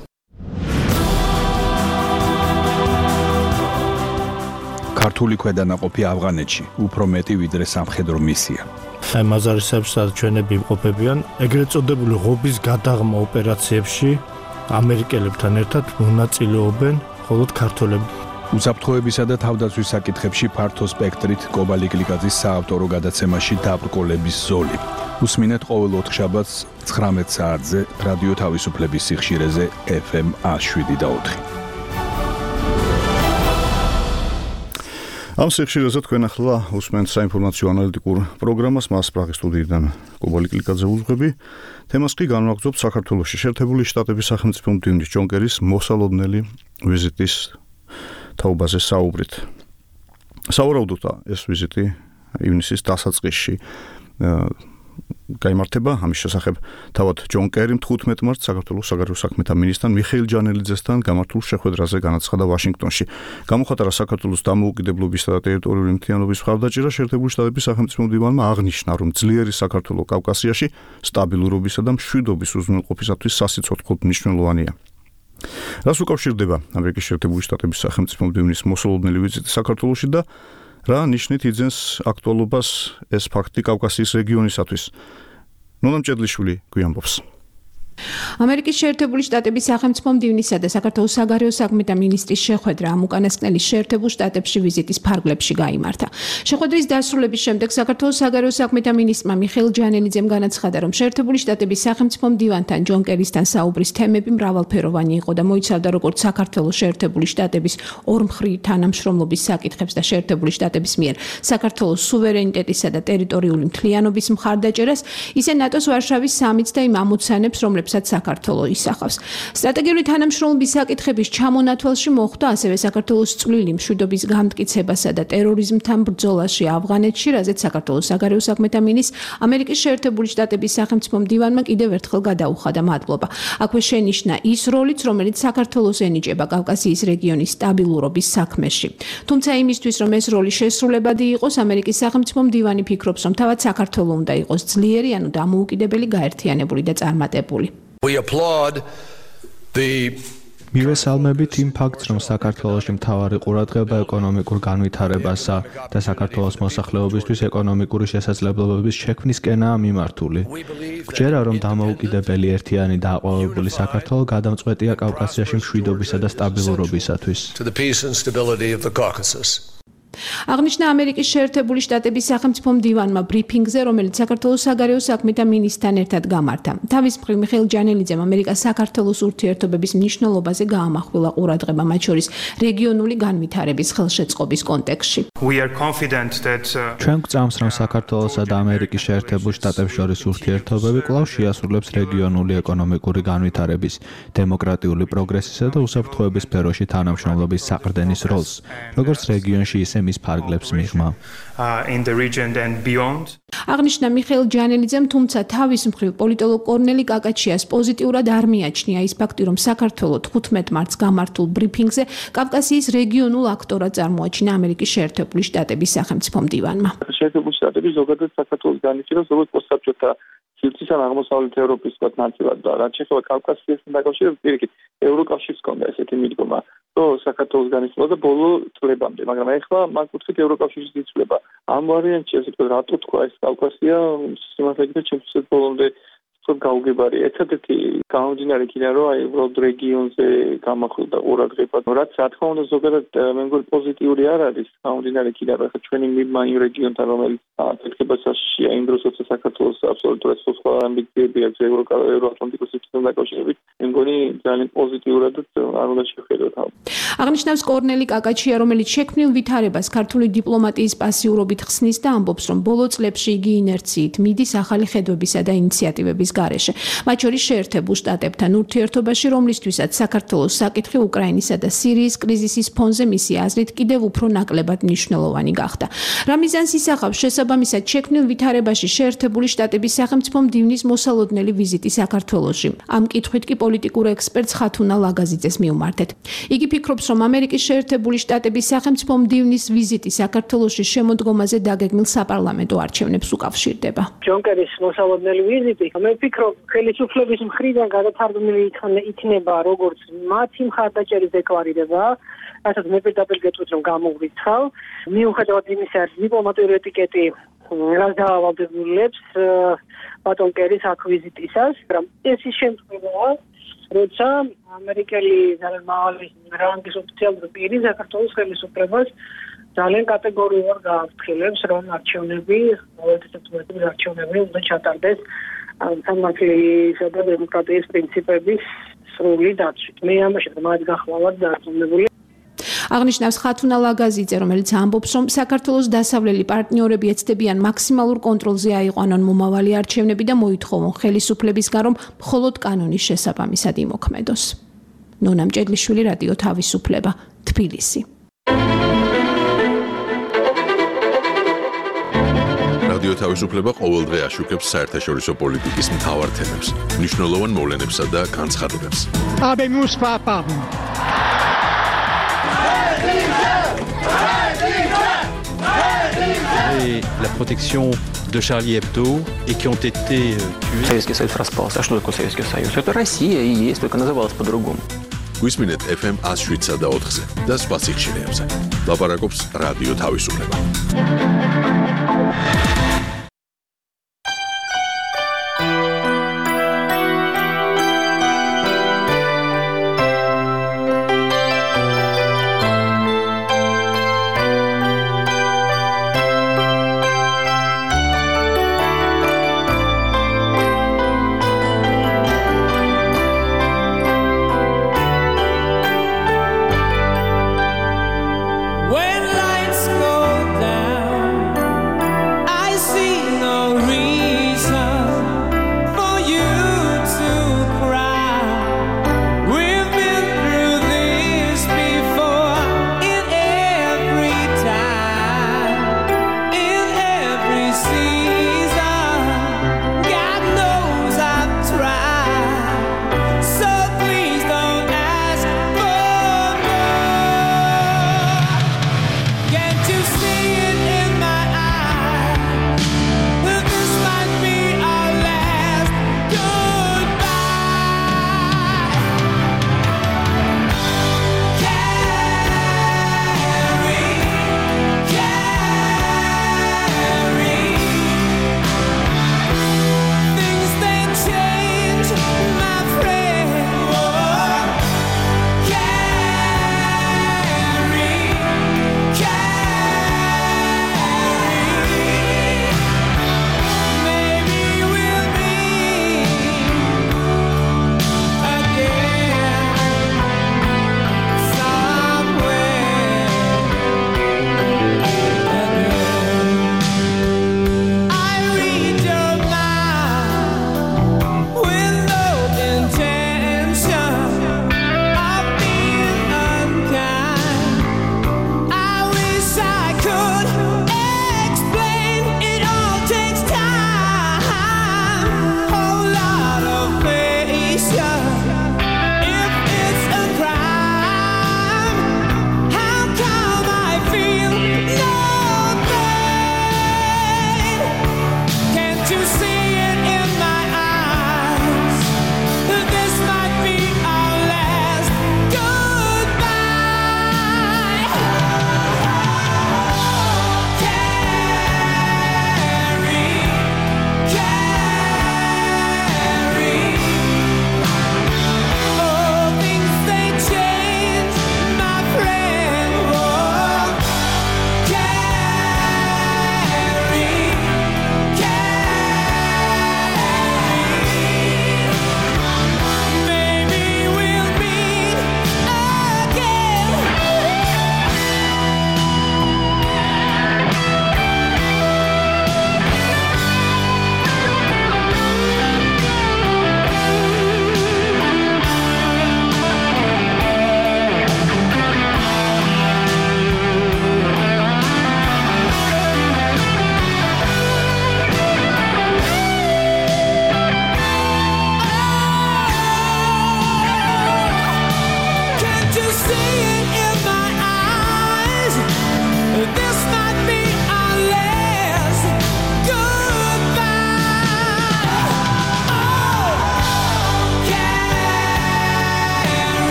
ქართული ქვედანაყოფი ავღანეთში უფრო მეტი ვიდრე სამხედრო მისია. აი მაზარისეებს და ჩვენები იმყოფებიან ეგრეთ წოდებული ღობის გადაღმა ოპერაციებში ამერიკელებთან ერთად მონაწილეობენ მხოლოდ ქართველები. უსაფრთხოებისა და თავდაცვის საკითხებში ფართო სპექტრით კობალი გლიკაძის საავტორო გადაცემაში დაბრკოლების ზოლი. უსმინეთ ყოველ ოთხშაბათს ცხრამეტ საათზე რადიო თავისუფლების სიხშირეზე ეფ ემ შვიდ და ოთხი. ამ სიხშირეზე თქვენ ახლა უსმენთ საინფორმაციო ანალიტიკურ პროგრამას, მას პრაღის სტუდიიდან კობალი გლიკაძე უძღვები. თემას კი განვაგრძობთ საქართველოში შეერთებული შტატების სახელმწიფო მდივნის ჯონ კერის მოსალოდნელი ვიზიტის თაობაზე საუბრით. სავარაუდოა ეს ვიზიტი ივნისის დასაწყისში გაიმართება. ამის შესახებ თავად ჯონ კერიმ თხუთმეტ მარტს საქართველოს საგარეო საქმეთა მინისტრთან მიხეილ ჯანელიძესთან გამართულ შეხვედრაზე განაცხადა ვაშინგტონში. გამოხატარა საქართველოს დამოუკიდებლობისა და ტერიტორიული მთლიანობის მხარდაჭერა შეერთებული შტატების სახელმწიფო მდივანმა აღნიშნა, რომ ძლიერი საქართველო კავკასიაში სტაბილურობისა და მშვიდობის უზრუნველყოფისათვის სასიცოცხლოდ მნიშვნელოვანია. რას უკავშირდება ამერიკის შეერთებული შტატების სახელმწიფო მდივნის მოსალოდნელი ვიზიტი საქართველოში და რა ნიშნით იძენს აქტუალობას ეს ფაქტი კავკასიის რეგიონისათვის? ნონა მჭედლიშვილი გვიამბობს. ამერიკის შეერთებული შტატების სახელმწიფო მდივნისა და საქართველოს საგარეო საქმეთა მინისტრის შეხვედრა ამ უკანასკნელი შეერთებულ შტატებში ვიზიტის ფარგლებში გაიმართა. შეხვედრის დასრულების შემდეგ საქართველოს საგარეო საქმეთა მინისტრმა მიხეილ ჯანელიძემ განაცხადა, რომ შეერთებული შტატების სახელმწიფო მდივანთან ჯონ კერისთან საუბრის თემები მრავალფეროვანი იყო და მოიცავდა როგორც საქართველოს შეერთებული შტატების ორმხრივი თანამშრომლობის საკითხებს და შეერთებული შტატების მიერ საქართველოს სუვერენიტეტისა და ტერიტორიული მთლიანობის მხარდაჭერას, ისე ნატოს ვარშავის სამიტს და იმ ამოცანებს, რომლებსაც საქართველო ისახავს. სტრატეგიული თანამშრომლობის საკითხების ჩამონათვალში მოხვდა ასევე საქართველოს წვლილი მშვიდობის განმტკიცებასა და ტერორიზმთან ბრძოლაში ავღანეთში, რაზეც საქართველოს საგარეო საქმეთა მინისტრს ამერიკის შეერთებული შტატების სახელმწიფო მდივანმა კიდევ ერთხელ გადაუხადა მადლობა. აქვე შენიშნა ის როლიც, რომელიც საქართველოს ენიჭება კავკასიის რეგიონის სტაბილურობის საქმეში. თუმცა იმისთვის, რომ ეს როლი შესრულებადი იყოს, ამერიკის სახელმწიფო მდივანი ფიქრობს, რომ თავად საქართველო უნდა იყოს ძლიერი, ანუ დამოუკიდებელი, გაერთიანებული და წარმატებული. We applaud the მივესალმებით იმ ფაქტს, რომ საქართველოში მთავარი ყურადღება ეკონომიკურ განვითარებასა და საქართველოს მოსახლეობისთვის ეკონომიკური შესაძლებლობების შექმნისკენაა მიმართული. გჯერა, რომ დამოუკიდებელი, ერთიანი და აყვავებული საქართველო გადამწყვეტია კავკასიაში მშვიდობისა და სტაბილურობისათვის. აღნიშნა ამერიკის შეერთებული შტატების სახელმწიფო მდივანმა ბრიფინგზე, რომელიც საქართველოს საგარეო საქმეთა მინისტრთან ერთად გამართა. თავის მხრივ მიხეილ ჯანელიძემ ამერიკას საქართველოს ურთიერთობების მნიშვნელობაზე გაამახვილა ყურადღება, მათ შორის რეგიონული განვითარების ხელშეწყობის კონტექსტში. ჩვენ გვწამს, რომ საქართველოსა და ამერიკის შეერთებულ შტატებს შორის ურთიერთობები კვლავ შეასრულებს რეგიონული ეკონომიკური განვითარების, დემოკრატიული პროგრესისა და უსაფრთხოების სფეროში თანამშრომლობის საყრდენის როლს, როგორც რეგიონში, ისე მის ფარგლებს მიღმა. აღნიშნა მიხეილ ჯანელიძემ, თუმცა თავის მხრივ პოლიტოლოგ კორნელი კაკაჩიას პოზიტიურად არ მიაჩნია ის ფაქტი, რომ საქართველო თხუთმეტ მარტს გამართულ ბრიფინგზე კავკასიის რეგიონულ აქტორად წარმოაჩინა ამერიკის შეერთებული შტატების სახელმწიფო მდივანმა. შეერთებული შტატები ზოგადად საქართველოს განიხილავს როგორც პოსტსაბჭოთა სივრცის ან აღმოსავლეთ ევროპის ნაწილად და რაც შეეხება კავკასიასთან დაკავშირებით, პირიქით ევროკავშირს ჰქონდა ესეთი მიდგომა, რომ საქართველოს განიხილვა და ბოლო წლებამდე, მაგრამ ეხლა მაგ კუთხით ევროკავშირის იცვლება. ამ ვარიანტში ასე ვთქვათ, რატო თქვა ეს კავკასია სიმართლე გითხრათ, ჩემთვის ბოლომდე გაუგებარი. ერთადერთი გამომდინარე იქიდან, რომ აი უბრალოდ რეგიონზე გამახვილდა ყურადღება. რაც რა თქმა უნდა ზოგადად მე მგონი პოზიტიური არ არის, გამომდინარე იქიდან, რომ ახლა ჩვენი მიბმა იმ რეგიონთან, რომელიც აფეთქებაში იმ დროს, როცა საქართველოს აბსოლუტურად სხვა ამბიციები აქვს ევროატლანტიკურ სისტემთან დაკავშირებით, მე მგონი ძალიან პოზიტიურად არ უნდა შევხედოთ. აღნიშნავს კორნელი კაკაჩია, რომელიც შექმნილ ვითარებას ქართული დიპლომატიის პასიურობით ხსნის და ამბობს, რომ ბოლო წლებში იგი ინერციით მიდის ახალი ხედვებისა და ინიციატივების გარეშე. მათ შორის შეერთებულ შტატებთან ურთიერთობაში, რომლისთვისაც საქართველოს საკითხი უკრაინისა და სირიის კრიზისის ფონზე მისი აზრით კიდევ უფრო ნაკლებად მნიშვნელოვანი გახდა. რა მიზანს ისახავს შესაბამისად შექმნილ ვითარებაში შეერთებული შტატების სახელმწიფო მდივნის მოსალოდნელი ვიზიტი საქართველოში? ამ კითხვით კი პოლიტიკურ ექსპერტს ხათუნა ლაგაზიძეს მივმართეთ. იგი ფიქრობს, რომ ამერიკის შეერთებული შტატების სახელმწიფო მდივნის ვიზიტი საქართველოში შემოდგომაზე დაგეგმილ საპარლამენტო არჩევნებს უკავშირდება. ჯონ კერის მოსალოდნელი ვიზიტი, მე ვფიქრობ, ხელისუფლების მხრიდან გადათარგმნილი იქნება როგორც მათი მხარდაჭერის დეკლარირება, რასაც მე პირდაპირ გეტყვით, რომ გამოვრიცხავ. მიუხედავად იმისა, რომ დიპლომატიური ეტიკეტი რაც დაავალდებულებს ბატონ კერის აქ ვიზიტისას, მაგრამ ეს ის შემთხვევაა, როცა ამერიკელი ძალიან მაღალი რანგის ოფიციალური პირი საქართველოს ხელისუფლებას ძალიან კატეგორიულად გააფრთხილებს, რომ არჩევნები, მოედნების არჩევნები უნდა ჩატარდეს სამართლისა და დემოკრატიის პრინციპების სრული დაცვით. მე ამაში მათ გახლავართ დარწმუნებული. აღნიშნავს ხათუნა ლაგაზიძე, რომელიც ამბობს, რომ საქართველოს დასავლელი პარტნიორები ეცდებიან მაქსიმალურ კონტროლზე აიყვანონ მომავალი არჩევნები და მოითხოვონ ხელისუფლებისგან, რომ მხოლოდ კანონის შესაბამისად იმოქმედოს. ნონა მჭედლიშვილი, რადიო თავისუფლება, თბილისი. რადიო თავისუფლება ყოველდღე აშუქებს საერთაშორისო პოლიტიკის მთავარ თემებს, მნიშვნელოვან მოვლენებსა და განცხადებებს. Habemus papam. Et la protection de Charlie Hebdo et qui ont été tués. Советский Союз распался. А что такое Советский Союз? Это Россия и есть, только называлась по-другому. გვისმინეთ эф эм one oh seven და ოთხზე და სხვა სიხშირეებზე. ლაპარაკობს რადიო თავისუფლება. When lights go down, I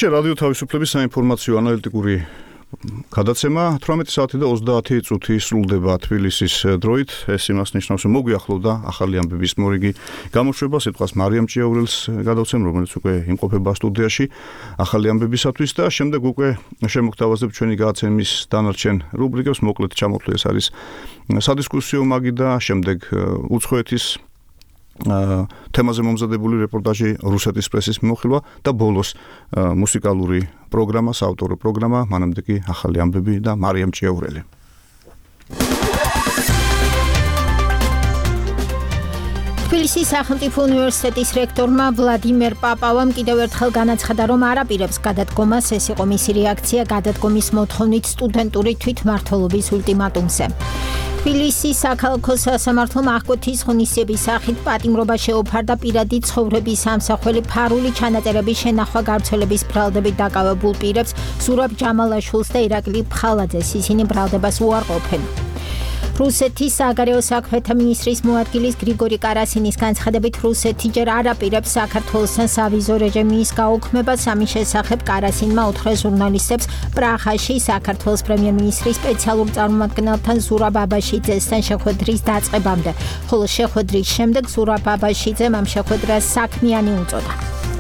ეს რადიო თავისუფლების საინფორმაციო ანალიტიკური გადაცემა თვრამეტი საათი და ოცდაათი წუთი სრულდება თბილისის დროით. ეს იმას ნიშნავს, რომ მოგვიახლოვდა ახალი ამბების მორიგი გამოშვება. სიტყვას მარიამ ჭიაურელს გადავცემ, რომელიც უკვე იმყოფება სტუდიაში ახალი ამბებისათვის და შემდეგ უკვე შემოგთავაზებ ჩვენი გადაცემის დანარჩენ რუბრიკებს. მოკლედ ჩამოთვლი ეს არის სადისკუსიო მაგი და შემდეგ უცხოეთის თემაზე მომზადებული რეპორტაჟი რუსეთის პრესის მიმოხილვა და ბოლოს მუსიკალური პროგრამა, საავტორო პროგრამა, მანამდე კი ახალი ამბები და მარიამ ჭიაურელი. თბილისის სახელმწიფო უნივერსიტეტის რექტორმა ვლადიმერ პაპავამ კიდევ ერთხელ განაცხადა, რომ არ აპირებს გადადგომას. ეს იყო მისი რეაქცია გადადგომის მოთხოვნით სტუდენტური თვითმმართველობის ულტიმატუმზე. თბილისის საქალაქო სასამართლომ აღკვეთის ღონისძიების სახით პატიმრობა შეუფარდა პირადი ცხოვრების ამსახველი ფარული ჩანაწერების შენახვა გავრცელების ბრალდებით დაკავებულ პირებს, ზურაბ ჯამალაშვილს და ირაკლი ფხალაძეს. ისინი ბრალდებას უარყოფენ. რუსეთის საგარეო საქმეთა მინისტრის მოადგილის გრიგორი კარასინის განცხადებით, რუსეთი ჯერ არ აპირებს საქართველოსთან სავიზო რეჟიმის გაუქმებას. ამის შესახებ კარასინმა უთხრა ჟურნალისტებს პრაღაში საქართველოს პრემიერ-მინისტრის სპეციალურ წარმომადგენელთან ზურაბ აბაშიძესთან შეხვედრის დაწყებამდე, ხოლო შეხვედრის შემდეგ ზურაბ აბაშიძემ ამ შეხვედრას საქმიანი უწოდა.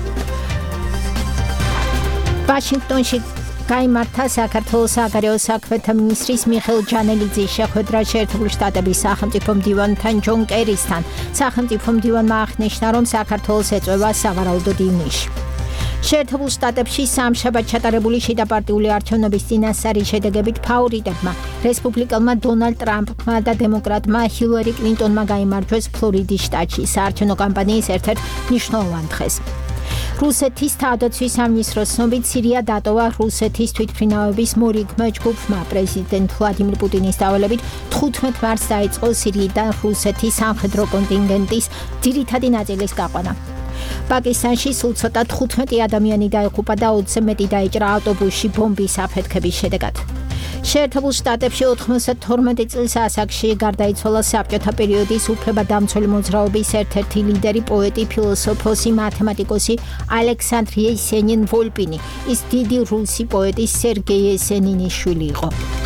ვაშინგტონში გაიმართა საქართველოს საგარეო საქმეთა მინისტრის მიხეილ ჯანელიძის შეხვედრა შეერთებული შტატების სახელმწიფო მდივანთან ჯონ კერისთან. სახელმწიფო მდივანმა აღნიშნა, რომ საქართველოს ეწევა სავარაუდოდ ივნისში. შეერთებულ შტატებში სამშაბათ ჩატარებული შიდაპარტიული არჩევნების წინასწარი შედეგებით ფავორიტებმა, რესპუბლიკელმა დონალდ ტრამპმა და დემოკრატმა ჰილარი კლინტონმა გაიმარჯვეს ფლორიდის შტატში საარჩევნო კამპანიის ერთ-ერთ მნიშვნელოვან დღეს. რუსეთის თავდაცვის სამინისტროს ცნობით, სირია დატოვა რუსეთის თვითმფრინავების მორიგმა ჯგუფმა. პრეზიდენტ ვლადიმირ პუტინის დავალებით თხუთმეტ მარტს დაიწყო სირიიდან რუსეთის სამხედრო კონტინგენტის ძირითადი ნაწილის გაყვანა. პაკისტანში სულ ცოტა თხუთმეტი ადამიანი დაიღუპა და ოცზე მეტი დაიჭრა ავტობუსში ბომბის აფეთქების შედეგად. შეერთებულ შტატებში ოთხმოცდათორმეტი წლის ასაკში გარდაიცვალა საბჭოთა პერიოდის უფლებადამცველი მოძრაობის ერთ-ერთი ლიდერი, პოეტი, ფილოსოფოსი, მათემატიკოსი ალექსანდრ იესენინ ვოლპინი. ის დიდი რუსი პოეტი სერგეი იესენინის შვილი იყო.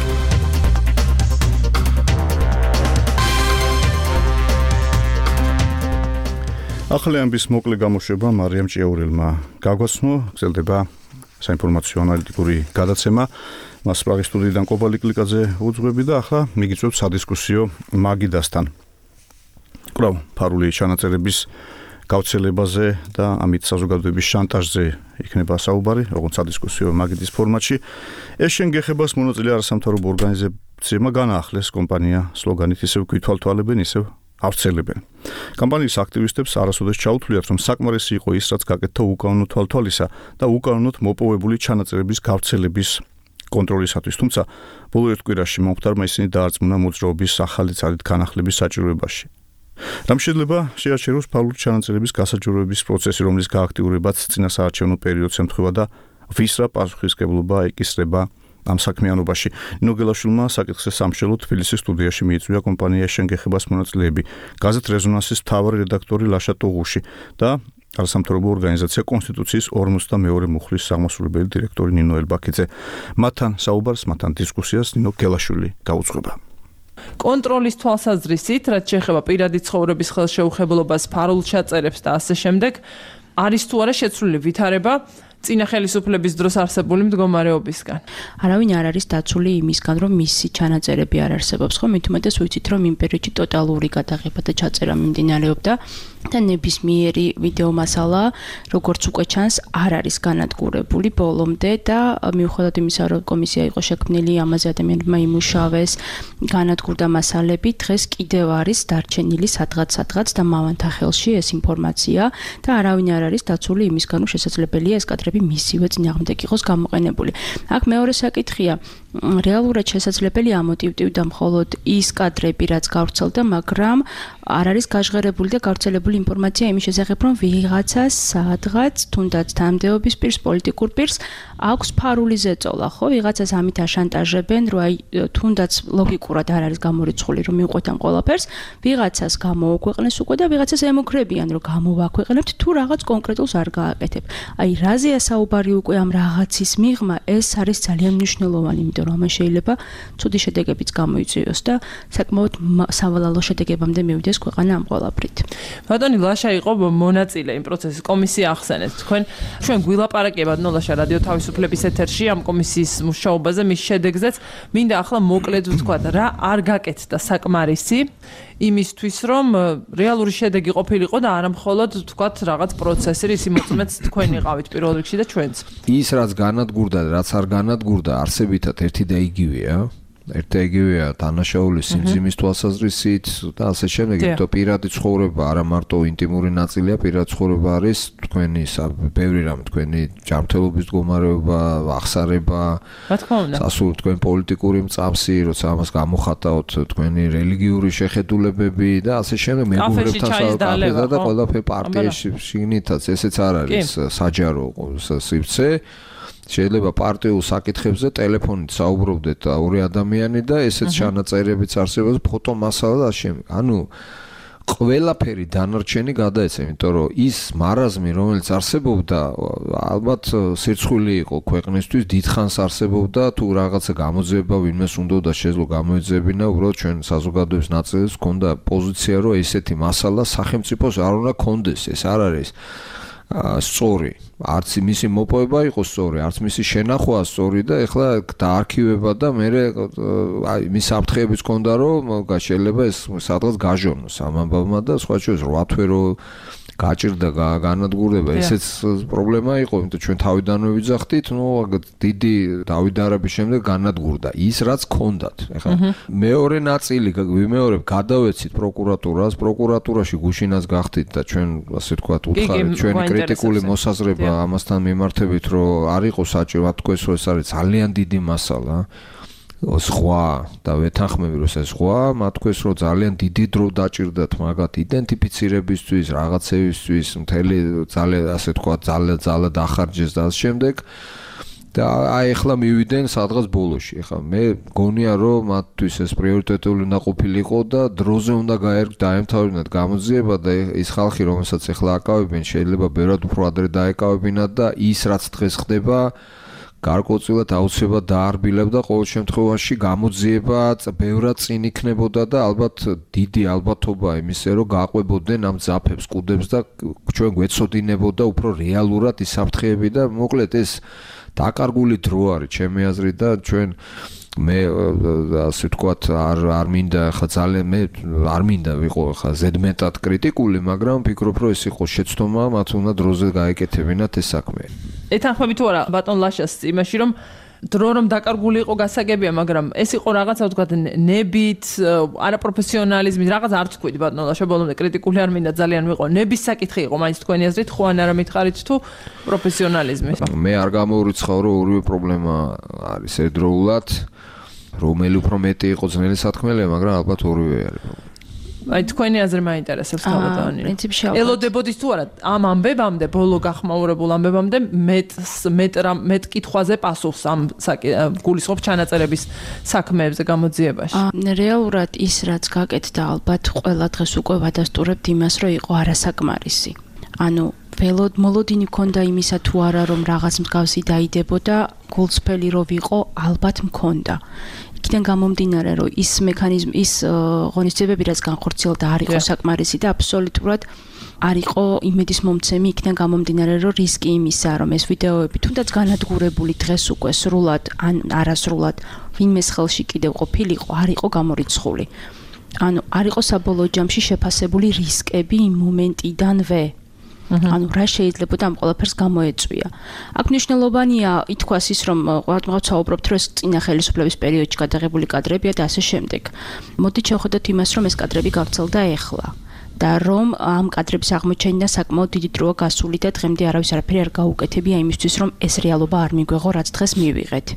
ახალი ამბის მოკლე გამოშვება მარიამ ჭიაურელმა გაგვაცნო. გრძელდება საინფორმაციო ანალიტიკური გადაცემა. მას პრაღის სტუდიიდან კობალი კლიკაძე უძღვები და ახლა მიგიწევთ სადისკუსიო მაგიდასთან. კვლავ ფარული ჩანაწერების გავრცელებაზე და ამით საზოგადოების შანტაჟზე იქნება საუბარი, როგორც სადისკუსიო მაგიდის ფორმატში. ეს შენ გეხებას მონაწილე არასამთავრობო ორგანიზაციებმა განაახლეს კომპანია სლოგანით ისევ გვითვალთვალებენ, ისევ ავრცელებენ. კამპანიის აქტივისტებს არასოდეს ჩაუთვლიათ, რომ საკმარისი იყო ის, რაც გაკეთდა უკანონო თვალთვალისა და უკანონოდ მოპოვებული ჩანაწერების გავრცელების კონტროლისათვის, თუმცა ბოლო ერთ კვირაში მომხდარმა ისინი დაარწმუნა მოძრაობის ახალი ძალით განახლების საჭიროებაში. რამ შეიძლება შეაჩეროს ფარული ჩანაწერების გასაჯაროების პროცესი, რომლის გააქტიურებაც წინასაარჩევნო პერიოდს ემთხვევა და ვისრა პასუხისმგებლობა ეკისრება ამ საქმიანობაში. ნინო გელაშვილმა საკითხზე სამშელო თბილისის სტუდიაში მიიწვია კომპანია შენ გეხებას მონაწილეები, გაზეთ რეზონანსის მთავარი რედაქტორი ლაშა ტუღუში და არასამთავრობო ორგანიზაცია კონსტიტუციის ორმოცდამეორე მუხლის აღმასრულებელი დირექტორი ნინო ელბაქიძე. მათთან საუბარს, მათთან დისკუსიას ნინო გელაშვილი გაუძღვება. კონტროლის თვალსაზრისით, რაც შეეხება პირადი ცხოვრების ხელშეუხებლობას, ფარულ ჩაწერებს და ასე შემდეგ, არის თუ არა შეცვლილი ვითარება წინა ხელისუფლების დროს არსებული მდგომარეობისგან. არავინ არ არის დაცული იმისგან, რომ მისი ჩანაწერები არ არსებობს, ხო? მით უმეტეს ვიცით, რომ იმ პერიოდში ტოტალური გადაღება და ჩაწერა მიმდინარეობდა და ნებისმიერი ვიდეო მასალა, როგორც უკვე ჩანს, არ არის განადგურებული ბოლომდე და მიუხედავად იმისა, რომ კომისია იყო შექმნილი, ამაზე ადამიანებმა იმუშავეს, განადგურდა მასალები, დღეს კიდევ არის დარჩენილი სადღაც სადღაც და მავანთა ხელში ეს ინფორმაცია და არავინ არ არის დაცული იმისგან, რომ შესაძლებელია ეს კადრები მისივე წინააღმდეგ იყოს გამოყენებული. აქ მეორე საკითხია, რეალურად შესაძლებელია ამოტივტივდა მხოლოდ ის კადრები, რაც გავრცელდა, მაგრამ არ არის გაჟღერებული და გავრცელებული ინფორმაცია იმის შესახებ, რომ ვიღაცას სადღაც, თუნდაც თანამდებობის პირს, პოლიტიკურ პირს აქვს ფარული ზეწოლა, ხო? ვიღაცას ამით აშანტაჟებენ, რომ აი თუნდაც ლოგიკურად არ არის გამორიცხული, რომ მიუყვეთ ამ ყველაფერს, ვიღაცას გამოუქვეყნეს უკვე და ვიღაცას ემუქრებიან, რომ გამოვაქვეყნებთ, თუ რაღაც კონკრეტულს არ გააკეთებ. აი რაზეა საუბარი უკვე ამ რაღაცის მიღმა, ეს არის ძალიან მნიშვნელოვანი, იმიტომ რომ ამან შეიძლება ცუდი შედეგებიც გამოიწვიოს და საკმაოდ სავალალო შედეგებამდე მივიდეს ქვეყანა ამ ყველაფრით. ბატონი ლაშა იყო მონაწილე იმ პროცესის, კომისია ახსენეთ. თქვენ ჩვენ გვილაპარაკია ბატონო ლაშა რადიო თავისუფლების ეთერში ამ კომისიის მუშაობაზე, მის შედეგზეც მინდა ახლა მოკლედ ვთქვა რა არ გაკეთდა საკმარისი იმისთვის რომ რეალური შედეგი ყოფილიყო და არა მხოლოდ ვთქვათ რაღაც პროცესი, რის მოწმეც თქვენ იყავით პირველ რიგში და ჩვენც. ის რაც განადგურდა, რაც არ განადგურდა, არსებითად ერთი და იგივეა. ერთი იგივეა დანაშაულის სიმძიმის თვალსაზრისით და ასე შემდეგ, იმიტომ პირადი ცხოვრება არა მარტო ინტიმური ნაწილია, პირადი ცხოვრება არის თქვენი ბევრი რამ, თქვენი ჯანმრთელობის მდგომარეობა, აღსარება, რა თქმა უნდა, სასურველი თქვენ პოლიტიკური მწამსი, როცა ამას გამოხატავთ, თქვენი რელიგიური შეხედულებები და ასე შემდეგ, მეგობრებთან საკითხებსა და ყველაფერი პარტიაში შიგნითაც ესეც არ არის საჯარო სივრცე. შეიძლება პარტიულ საკითხებზე ტელეფონით საუბრობდეთ ორი ადამიანი და ესეც ჩანაწერებიც არსებობს, ფოტომასალა და შემდეგ. ანუ ყველაფერი დანარჩენი გადაეცა, იმიტომ რომ ის მარაზმი, რომელიც არსებობდა, ალბათ სირცხვილი იყო ქვეყნისთვის, დიდხანს არსებობდა, თუ რაღაცა გამოძიება ვინმეს უნდა შეძლო გამოეძებინა, უბრალოდ ჩვენ საზოგადოების ნაწილს ჰქონდა პოზიცია, რომ ესეთი მასალა სახელმწიფოს არ უნდა კონდეს, ეს არ არის სწორი, არც მისი მოპოვება იყო სწორი, არც მისი შენახვა სწორი და ეხლა დაარქივება და მე აი მის საფრთხეებიც ჰქონდა, რომ შეიძლება ეს სადღაც გაჟონოს ამ ამბავმა და სხვა შორის რვა თვე რო გაჭირდა განადგურდება, ესეც პრობლემა იყო, იმიტომ ჩვენ თავიდანვე ვიძახდით, ნუ დიდი დავიდარების შემდეგ განადგურდა ის რაც ჰქონდათ. ეხლა მეორე ნაწილი ვიმეორებ, გადავეცით პროკურატურას, პროკურატურაში გუშინაც გახდით და ჩვენ ასე ვთქვათ, უთხარით ჩვენი კრიტიკული მოსაზრება ამასთან მიმართებით, რომ არ იყო საჭირო, თქვენს რომ ეს არის ძალიან დიდი მასალა. სხვა და ვეთანხმები რომ ეს სხვა მათქვეს რომ ძალიან დიდი დრო დაჭირდათ მაგათ იდენტიფიცირებისთვის, რაღაცებისთვის, მთელი ძალიან ასე თქვა ძალა ძალა დახარჯეს და ამ შემდეგ და აი ახლა მივიდნენ სადღაც ბოლოში. ახლა მე გონია რომ მათთვის ეს პრიორიტეტული უნდა ყოფილიყო და დროზე უნდა დაემთავრებინათ გამოძიება და ის ხალხი რომელსაც ახლა აკავებენ შეიძლება ბევრად უფრო ადრე დაეკავებინათ და ის რაც დღეს ხდება გარკვეულწილად აუცილებლად დაარბილებდა ყოველ შემთხვევაში გამოძიება ბევრად წინ იქნებოდა და ალბათ დიდი ალბათობა იმისა რომ გაყვებოდნენ ამ ძაფებს, კუდებს და ჩვენ გვეცოდინებოდა უფრო რეალურად ის საფრთხეები და მოკლედ ეს დაკარგული დრო არის ჩემი აზრით და ჩვენ მე ასე ვთქვათ არ არ მინდა ხა ძალიან მე არ მინდა ვიყო ხა ზედმეტად კრიტიკული, მაგრამ ვფიქრობ რომ ეს იყო შეცდომა, მათ უნდა დროზე გაეკეთებინათ ეს საქმე. ეთანხმები თუ არა ბატონ ლაშას იმაში რომ დრო რომ დაკარგული იყო გასაგებია, მაგრამ ეს იყო რაღაცა ვთქვათ ნებით, არაპროფესიონალიზმით, რაღაც არ თქვით ბატონ ლაშა ბოლომდე კრიტიკული არ მინდა ძალიან ვიყო. ნების საკითხი იყო მაინც თქვენი აზრით, ხო ან არა მითხარით თუ პროფესიონალიზმი? მე არ გამოურიცხავ რომ ორივე პრობლემა არის ერთდროულად. რომელი უფრო მეტი იყო ძნელი სათქმელია, მაგრამ ალბათ ორივე არის. აი თქვენი აზრი მაინტერესებს თავადანი. ელოდებოდით თუ არა ამ ამბებამდე, ბოლო გახმაურებულ ამბებამდე მეტ მეტ მეტ კითხვაზე პასუხს ამ გულისხმობ ჩანაწერების საქმეებზე გამოძიებაში. რეალურად ის რაც გაკეთდა, ალბათ ყველა დღეს უკვე ვადასტურებთ იმას, რომ იყო არასაკმარისი. ანუ ველოდ მოლოდინი ქონდა იმისა თუ არა რომ რაღაც მსგავსი დაიდებოდა, გულწრფელი რო ვიყო, ალბათ მქონდა. იქიდან გამომდინარე რომ ის მექანიზმი, ის ღონისძიებები რაც განხორციელდა არ იყო საკმარისი და აბსოლუტურად არ იყო იმედის მომცემი, იქიდან გამომდინარე რომ რისკი იმისა რომ ეს ვიდეოები თუნდაც განადგურებული დღეს უკვე სრულად ან არასრულად ვინმეს ხელში კიდევ ყოფილიყო, არ იყო გამორიცხული. ანუ არ იყო საბოლოო ჯამში შეფასებული რისკები იმ მომენტიდანვე. ანუ რა შეიძლება და ამ ყველაფერს გამოეწვია. აქ მნიშვნელოვანია ითქვას ის რომ ყოველდღიურად საუბრობთ რომ ეს წინა ხელისუფლების პერიოდში გადაღებული კადრებია და ასე შემდეგ. მოდით შევხედოთ იმას რომ ეს კადრები გავრცელდა ეხლა და რომ ამ კადრების აღმოჩენა საკმაოდ დიდი დროა გასული და დღემდე არავის არაფერი არ გაუკეთებია იმისთვის რომ ეს რეალობა არ მიგვეღო რაც დღეს მივიღეთ.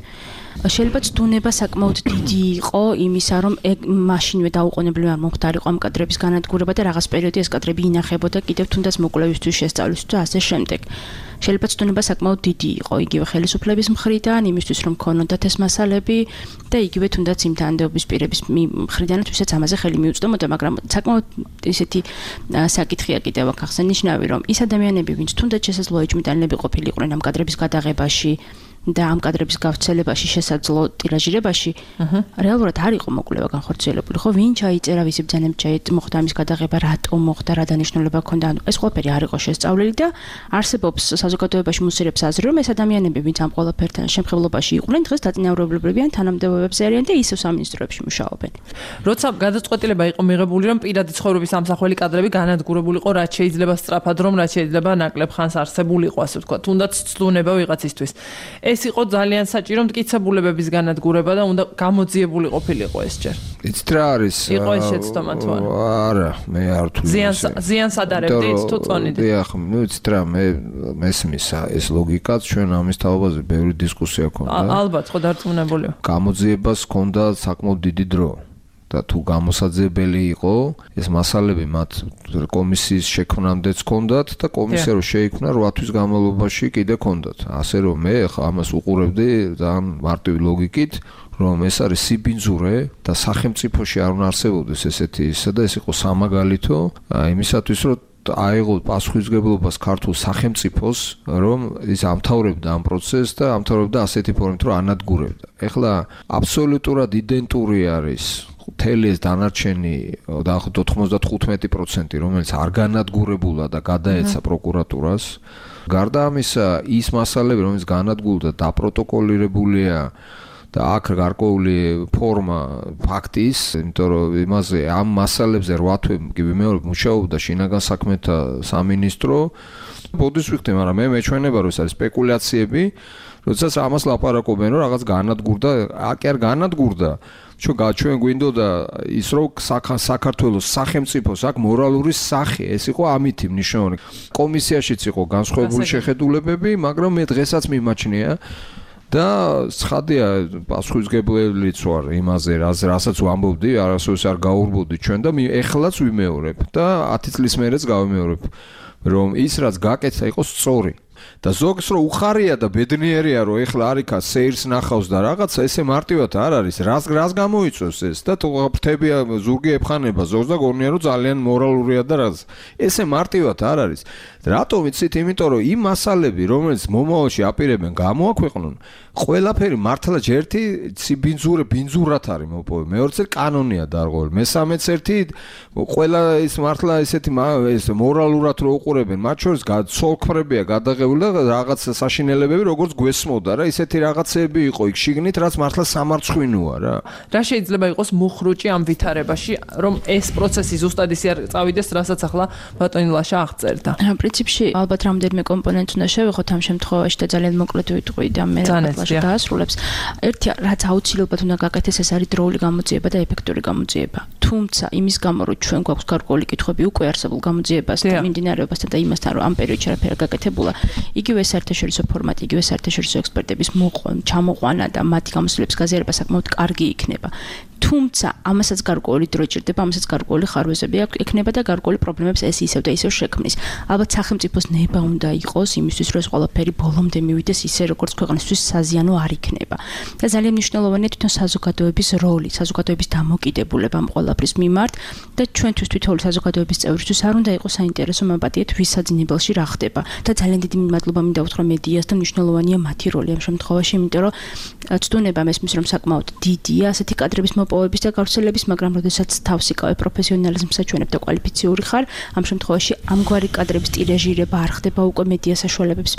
შეიძლება ცდუნება საკმაოდ დიდი იყო იმისა, რომ ეგ მაშინვე დაუყოვნებლივ არ მომხდარიყო ამ კადრების განადგურება და რაღაც პერიოდი ეს კადრები ინახებოდა კიდევ თუნდაც მოკვლევისთვის, შესწავლისთვის და ასე შემდეგ. შეიძლება ცდუნება საკმაოდ დიდი იყო იგივე ხელისუფლების მხრიდან, იმისთვის რომ ქონოდათ ეს მასალები და იგივე თუნდაც იმ თანამდებობის პირების მხრიდანაც, ვისაც ამაზე ხელი მიუწვდომოდა, მაგრამ საკმაოდ ისეთი საკითხია კიდევ აქ აღსანიშნავი, რომ ის ადამიანები, ვინც თუნდაც შესაძლოა ეჭვმიტანილები ყოფილიყვნენ ამ კადრების გადაღებაში და ამ კადრების გავრცელებაში, შესაძლო ტირაჟირებაში, რეალურად არ იყო მოკვლევა განხორციელებული, ხო, ვინ ჩაიწერა, ვისი ბრძანებით მოხდა ამის გადაღება, რატომ მოხდა, რა დანიშნულება ჰქონდა, ანუ ეს ყველაფერი არ იყო შესწავლილი და არსებობს საზოგადოებაში მუსირებს აზრი, რომ ეს ადამიანები, ვინც ამ ყველაფერთან შემხებლობაში იყვნენ, დღეს დაწინაურებლებიან თანამდებობებზე არიან და ისევ სამინისტროებში მუშაობენ. როცა გადაწყვეტილება იყო მიღებული, რომ პირადი ცხოვრების ამსახველი კადრები განადგურებულიყო, რაც შეიძლება სწრაფად, რომ რაც შეიძლება ნაკლებ ხანს არსებულიყო, ასე ვთქვათ, თუნდაც ცდუნება ვიღაცისთვის. ეს იყო ძალიან საჭირო მტკიცებულებების განადგურება და უნდა გამოძიებული ყოფილიყო ეს ჯერ. იცით რა არის? იყო ეს შეცდომა თუ არა? არა, მე არ ვთვლი. ზიანს ზიანს ადარებდით თუ წონიდით? დიახ, ნუ იცით რა, მე მესმის ეს ლოგიკაც ჩვენ ამის თაობაზე ბევრი დისკუსია ქონდა. ალბათ, ხო დარწმუნებულია. გამოძიებას ქონდა საკმაოდ დიდი დრო. და თუ გამოსაძიებელი იყო ეს მასალები მათ კომისიის შექმნამდეც ჰქონდათ და კომისია რო შეიქმნა რვა თვის განმავლობაში კიდე ჰქონდათ. ასე რომ მე ხა ამას უყურებდი ძალიან მარტივი ლოგიკით, რომ ეს არის სიბინძურე და სახელმწიფოში არ უნდა არსებობდეს ესეთი ისა და ეს იყო სამაგალითო იმისათვის, რომ აიღოთ პასუხისმგებლობას ქართულ სახელმწიფოს, რომ ის ამთავრებდა ამ პროცესს და ამთავრებდა ასეთი ფორმით, რომ ანადგურებდა. ეხლა აბსოლუტურად იდენტური არის მთელი ეს დანარჩენი დაახლოებით ოთხმოცდათხუთმეტი პროცენტი, რომელიც არ განადგურებულა და გადაეცა პროკურატურას. გარდა ამისა, ის მასალები, რომელიც განადგურდა და დაპროტოკოლირებულია და აქ გარკვეული ფორმა ფაქტის, იმიტომ რომ იმაზე ამ მასალებზე რვა თვე მეორე მუშაობდა შინაგან საქმეთა სამინისტრო. ბოდის ვიხდი, მაგრამ მე მეჩვენება, რომ ეს არის სპეკულაციები, როდესაც ამას ლაპარაკობენ, რომ რაღაც განადგურდა, აკი არ განადგურდა. ჩვენ ჩვენ გვინდოდა ის რომ საქართველოს სახელმწიფოს აქვს მორალური სახე, ეს იყო ამითი მნიშვნელოვანი. კომისიაშიც იყო განსხვავებული შეხედულებები, მაგრამ მე დღესაც მიმაჩნია და ცხადია პასუხისმგებელიც ვარ იმაზე, რასაც ვამბობდი, არასოდეს არ გაურბოდი ჩვენ და ეხლაც ვიმეორებ და ათი წლის მერეც გავიმეორებ, რომ ის რაც გაკეთა იყო სწორი. და ზოგს რო უხარია და ბედნიერია რომ ეხლა არიქა სეირს ნახავს და რაღაცა ესე მარტივად არ არის რას რას გამოიწვევს ეს და თუ ფრთები ზურგი ეფხანება ზოგს და გონია რომ ძალიან მორალურია და რაც ესე მარტივად არ არის რატომ იცით იმიტომ რომ იმ მასალები რომელიც მომავალში აპირებენ გამოაქვეყნონ ყველაფერი მართლა ჯერთი ციბინძურე ბინძურად არის მოპოვე მეორეც კანონია დარღვეული მესამეც ერთი ყველა ის მართლა ესეთი ეს მორალურად რო უყურებენ მათ შორის ცოლქმრებია გადაღებული და რაღაც საშინელებები როგორც გვესმოდა რა ისეთი რაღაცები იყო იქ შიგნით რაც მართლა სამარცხვინოა რა რა შეიძლება იყოს მუხრუჭი ამ ვითარებაში რომ ეს პროცესი ზუსტად ისე არ წავიდეს რასაც ახლა ბატონი ლაშა აღწერდა პრინციპში ალბათ რამდენიმე კომპონენტს უნდა შევეხოთ ამ შემთხვევაში და ძალიან მოკლედ ვიტყვი და მე ლაშა დაასრულებს ერთი რაც აუცილებლად უნდა გაკეთდეს ეს არის დროული გამოძიება და ეფექტური გამოძიება თუმცა იმის გამო რომ ჩვენ გვაქვს გარკვეული კითხვები უკვე არსებულ გამოძიებას და მიმდინარეობასთან და იმასთან რომ ამ პერიოდში არაფერი არ გაკეთებულა იგივე საერთაშორისო ფორმატი იგივე საერთაშორისო ექსპერტების მოყვან ჩამოყვანა და მათი გამოსვლების გაზიარება საკმაოდ კარგი იქნება თუმცა ამასაც გარკვეული დრო ჭირდება ამასაც გარკვეული ხარვეზები აქვს ექნება და გარკვეული პრობლემებს ეს ისევ და ისევ შექმნის ალბათ სახელმწიფოს ნება უნდა იყოს იმისთვის რომ ეს ყველაფერი ბოლომდე მივიდეს ისე როგორც ქვეყნისთვის საზიანო არ იქნება და ძალიან მნიშვნელოვანია თვითონ საზოგადოების როლი საზოგადოების დამოკიდებულება ამ ყველაფრის მიმართ და ჩვენთვის თვითონ საზოგადოების წევრისთვის არ უნდა იყოს საინტერესო მაპატიეთ ვის საძინებელში რა ხდება და ძალიან დიდი მადლობა მინდა უთხრა მედიას და მნიშვნელოვანია მათი როლი ამ შემთხვევაში იმიტომ რომ ცდუნება მესმის რომ საკმაოდ დიდია ასეთი კადრების მოპოვების და გავრცელების, მაგრამ როდესაც თავს იკავებ პროფესიონალიზმს აჩვენებ და კვალიფიციური ხარ, ამ შემთხვევაში ამგვარი კადრების ტირაჟირება არ ხდება უკვე მედია საშუალებების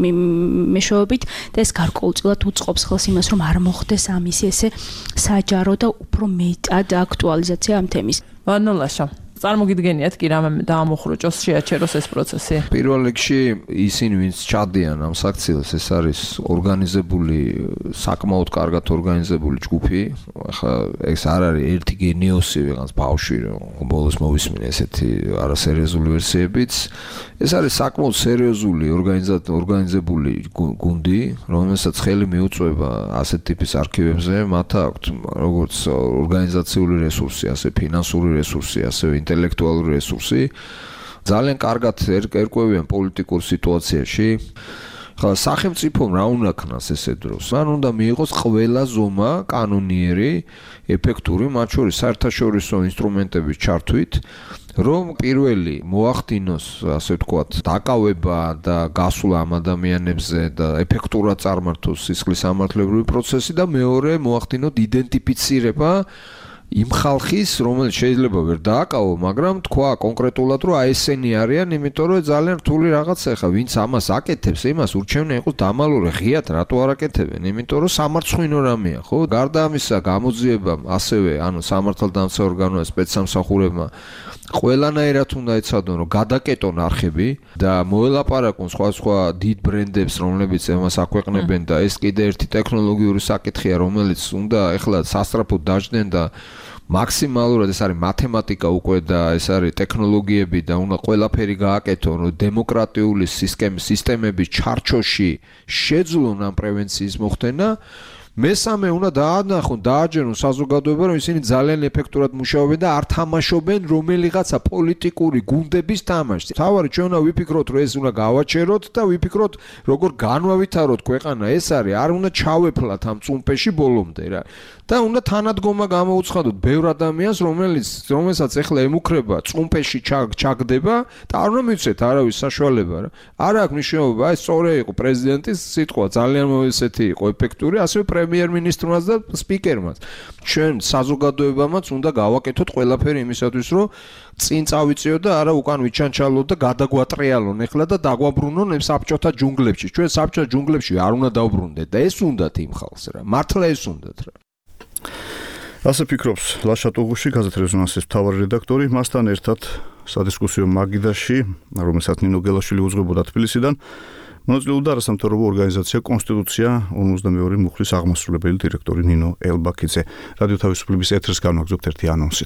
მეშვეობით და ეს გარკვეულწილად უწყობს ხელს იმას, რომ არ მოხდეს ამისი ესე საჯარო და უფრო მეტად აქტუალიზაცია ამ თემის. ბანოლაშა წარმოგიდგენიათ კი რამე დაამოხროჭოს, შეაჩეროს ეს პროცესი? პირველ რიგში ისინი ვინც ჩადიან ამ საქციელს, ეს არის ორგანიზებული, საკმაოდ კარგად ორგანიზებული ჯგუფი. ახლა ეს არ არის ერთი გენიოსი ვიღაც ბავშვი, რომ ბოლოს მოვისმინე ესეთი არასერიოზული ვერსიებიც. ეს არის საკმაოდ სერიოზული ორგანიზებული გუნდი, რომელსაც ხელი მიუწვება ასეთ ტიპის არქივებზე, მათ აქვთ როგორც ორგანიზაციული რესურსი, ასე ფინანსური რესურსი, ასევე ინტელექტუალური რესურსი. ძალიან კარგად ერკვევიან პოლიტიკურ სიტუაციაში. ხა სახელმწიფომ რა უნდა ქნას ესე დროს? მან უნდა მიიღოს ყველა ზომა კანონიერი, ეფექტური, მათ შორის საერთაშორისო ინსტრუმენტების ჩართვით, რომ პირველი მოახდინოს, ასე ვთქვათ, დაკავება და გასვლა ამ ადამიანებზე და ეფექტურად წარმართოს სისხლის სამართლებრივი პროცესი და მეორე მოახდინოთ იდენტიფიცირება იმ ხალხის, რომელიც შეიძლება ვერ დააკავო, მაგრამ თქვა კონკრეტულად, რომ აი ესენი არიან, იმიტომ რომ ძალიან რთული რაღაცა ხა, ვინც ამას აკეთებს, იმას ურჩევნია იყოს დამალულე, ღიად რატო არ აკეთებენ? იმიტომ რომ სამარცხვინო რამეა, ხო? გარდა ამისა, გამოძიებამ ასევე, ანუ სამართალდამცავ ორგანოებს, სპეცსამსახურებმა ყველანაირად უნდა ეცადონ, რომ გადაკეტონ არხები და მოელაპარაკონ სხვა-სხვა დიდ ბრენდებს, რომლებიც ამას აქვეყნებენ და ეს კიდე ერთი ტექნოლოგიური საკითხია, რომელიც უნდა ეხლა სასწრაფოდ დაждენ და მაქსიმალურად ეს არის მათემატიკა უკვე და ეს არის ტექნოლოგიები და უნდა ყველაფერი გააკეთონ, რომ დემოკრატიული სისტემების ჩარჩოში შეძლონ ამ პრევენციის მოხდენა. მესამე უნდა დაანახონ, დააჯერონ საზოგადოება, რომ ისინი ძალიან ეფექტურად მუშაობენ და არ თამაშობენ რომელიღაცა პოლიტიკური გუნდების თამაშს. თავარი ჩვენ უნდა ვიფიქროთ, რომ ეს უნდა გავაჩეროთ და ვიფიქროთ, როგორ განვავითაროთ ქვეყანა. ეს არის, არ უნდა ჩავეფლათ ამ წუმპეში ბოლომდე რა. და უნდა თანადგომა გამოუცხადოთ ბევრ ადამიანს, რომელიც რომელსაც ეხლა ემუქრება წუმპეში ჩაგდება და არ უნდა მივცეთ არავის საშუალება რა. არ აქვს მნიშვნელობა, ეს სწორი იყო პრეზიდენტის სიტყვა, ძალიან ესეთი იყო ეფექტური, ასევე პრემიერ-მინისტრმაც და სპიკერმაც. ჩვენ საზოგადოებამაც უნდა გავაკეთოთ ყველაფერი იმისათვის, რომ წინ წავიწიოთ და არა უკან ვიჩანჩალოთ და გადაგვატრიალონ ეხლა და დაგვაბრუნონ ამ საბჭოთა ჯუნგლებში. ჩვენ საბჭოთა ჯუნგლებში არ უნდა დავბრუნდეთ და ეს უნდათ იმ ხალხს რა. მართლა ეს უნდათ რა. ასე ფიქრობს ლაშა ტუღუში, გაზეთ რეზონანსის მთავარი რედაქტორი, მასთან ერთად სადისკუსიო მაგიდაში, რომელსაც ნინო გელაშვილი უძღვებოდა თბილისიდან, მონაწილეობდა არასამთავრობო ორგანიზაცია კონსტიტუცია ორმოცდამეორი მუხლის აღმასრულებელი დირექტორი ნინო ელბაქიძე. რადიო თავისუფლების ეთერს განვაგრძობთ ერთი ანონსით.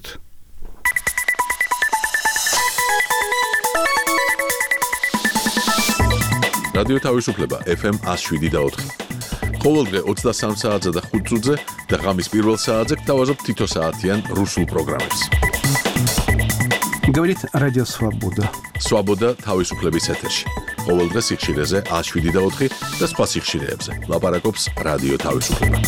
რადიო თავისუფლება ეფ ემ one oh seven და four. ყოველდღე ოცდასამ საათზე და ხუთ წუთზე და ღამის პირველ საათზე გთავაზობთ თითო საათიან რუსულ პროგრამებს. Говорит Радио Свобода. Свобода თავისუფლების ეთერში. ყოველდღე სიხშირეზე one oh seven და four და სხვა სიხშირეებზე. ლაპარაკობს რადიო თავისუფლება.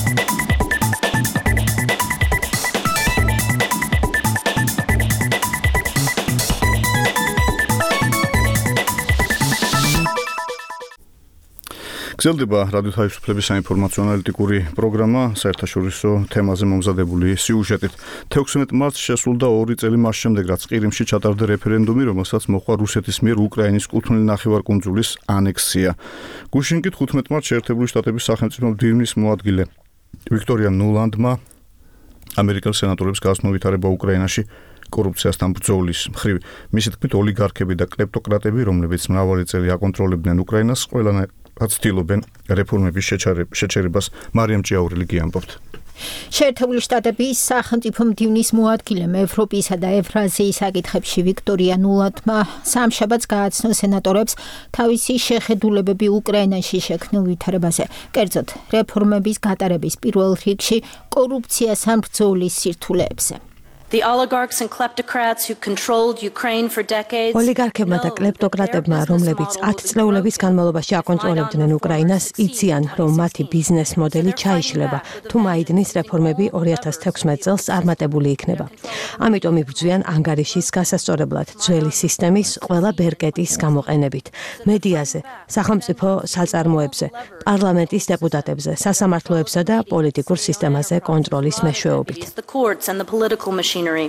გრძელდება რადიო თავისუფლების საინფორმაციო ანალიტიკური პროგრამა საერთაშორისო თემაზე მომზადებული სიუჟეტით. თექვსმეტ მარტს შესრულდა ორი წელი მას შემდეგ, რაც ყირიმში ჩატარდა რეფერენდუმი, რომელსაც მოჰყვა რუსეთის მიერ უკრაინის კუთვნილი ნახევარკუნძულის ანექსია. გუშინ კი თხუთმეტ მარტს შეერთებული შტატების სახელმწიფო მდივნის მოადგილე ვიქტორია ნულანდმა ამერიკელ სენატორებს გასცნო ვითარება უკრაინაში კორუფციასთან ბრძოლის მხრივ. მისი თქმით, ოლიგარქები და კლეპტოკრატები, რომლებიც მრავალი წელი აკონტროლებდნენ უკრაინას, ყველანაირ ცდილობენ რეფორმების შეჩერებას. მარიამ ჭიაურელი გიამბობთ. შეერთებული შტატების სახელმწიფო მდივნის მოადგილემ ევროპისა და ევრაზიის საკითხებში ვიქტორია ნულანდმა სამშაბათს გააცნო სენატორებს თავისი შეხედულებები უკრაინაში შექმნილ ვითარებაზე, კერძოდ რეფორმების გატარების პირველ რიგში კორუფციასთან ბრძოლის სირთულეებზე. The oligarchs and kleptocrats who controlled Ukraine for decades. ოლიგარქებმა და კლეპტოკრატებმა, რომლებიც ათი წლეულების განმავლობაში აკონტროლებდნენ უკრაინას, იციან, რომ მათი ბიზნეს მოდელი ჩაიშლება, თუ მაიდნის რეფორმები ორი ათას თექვსმეტ წელს წარმატებული იქნება. ამიტომ იბრძვიან ანგარიშის გასასწორებლად, ძველი სისტემის ყველა ბერკეტის გამოყენებით, მედიაზე, სახელმწიფო საწარმოებზე, პარლამენტის დეპუტატებზე, სასამართლოებსა და პოლიტიკურ სისტემაზე კონტროლის მეშვეობით.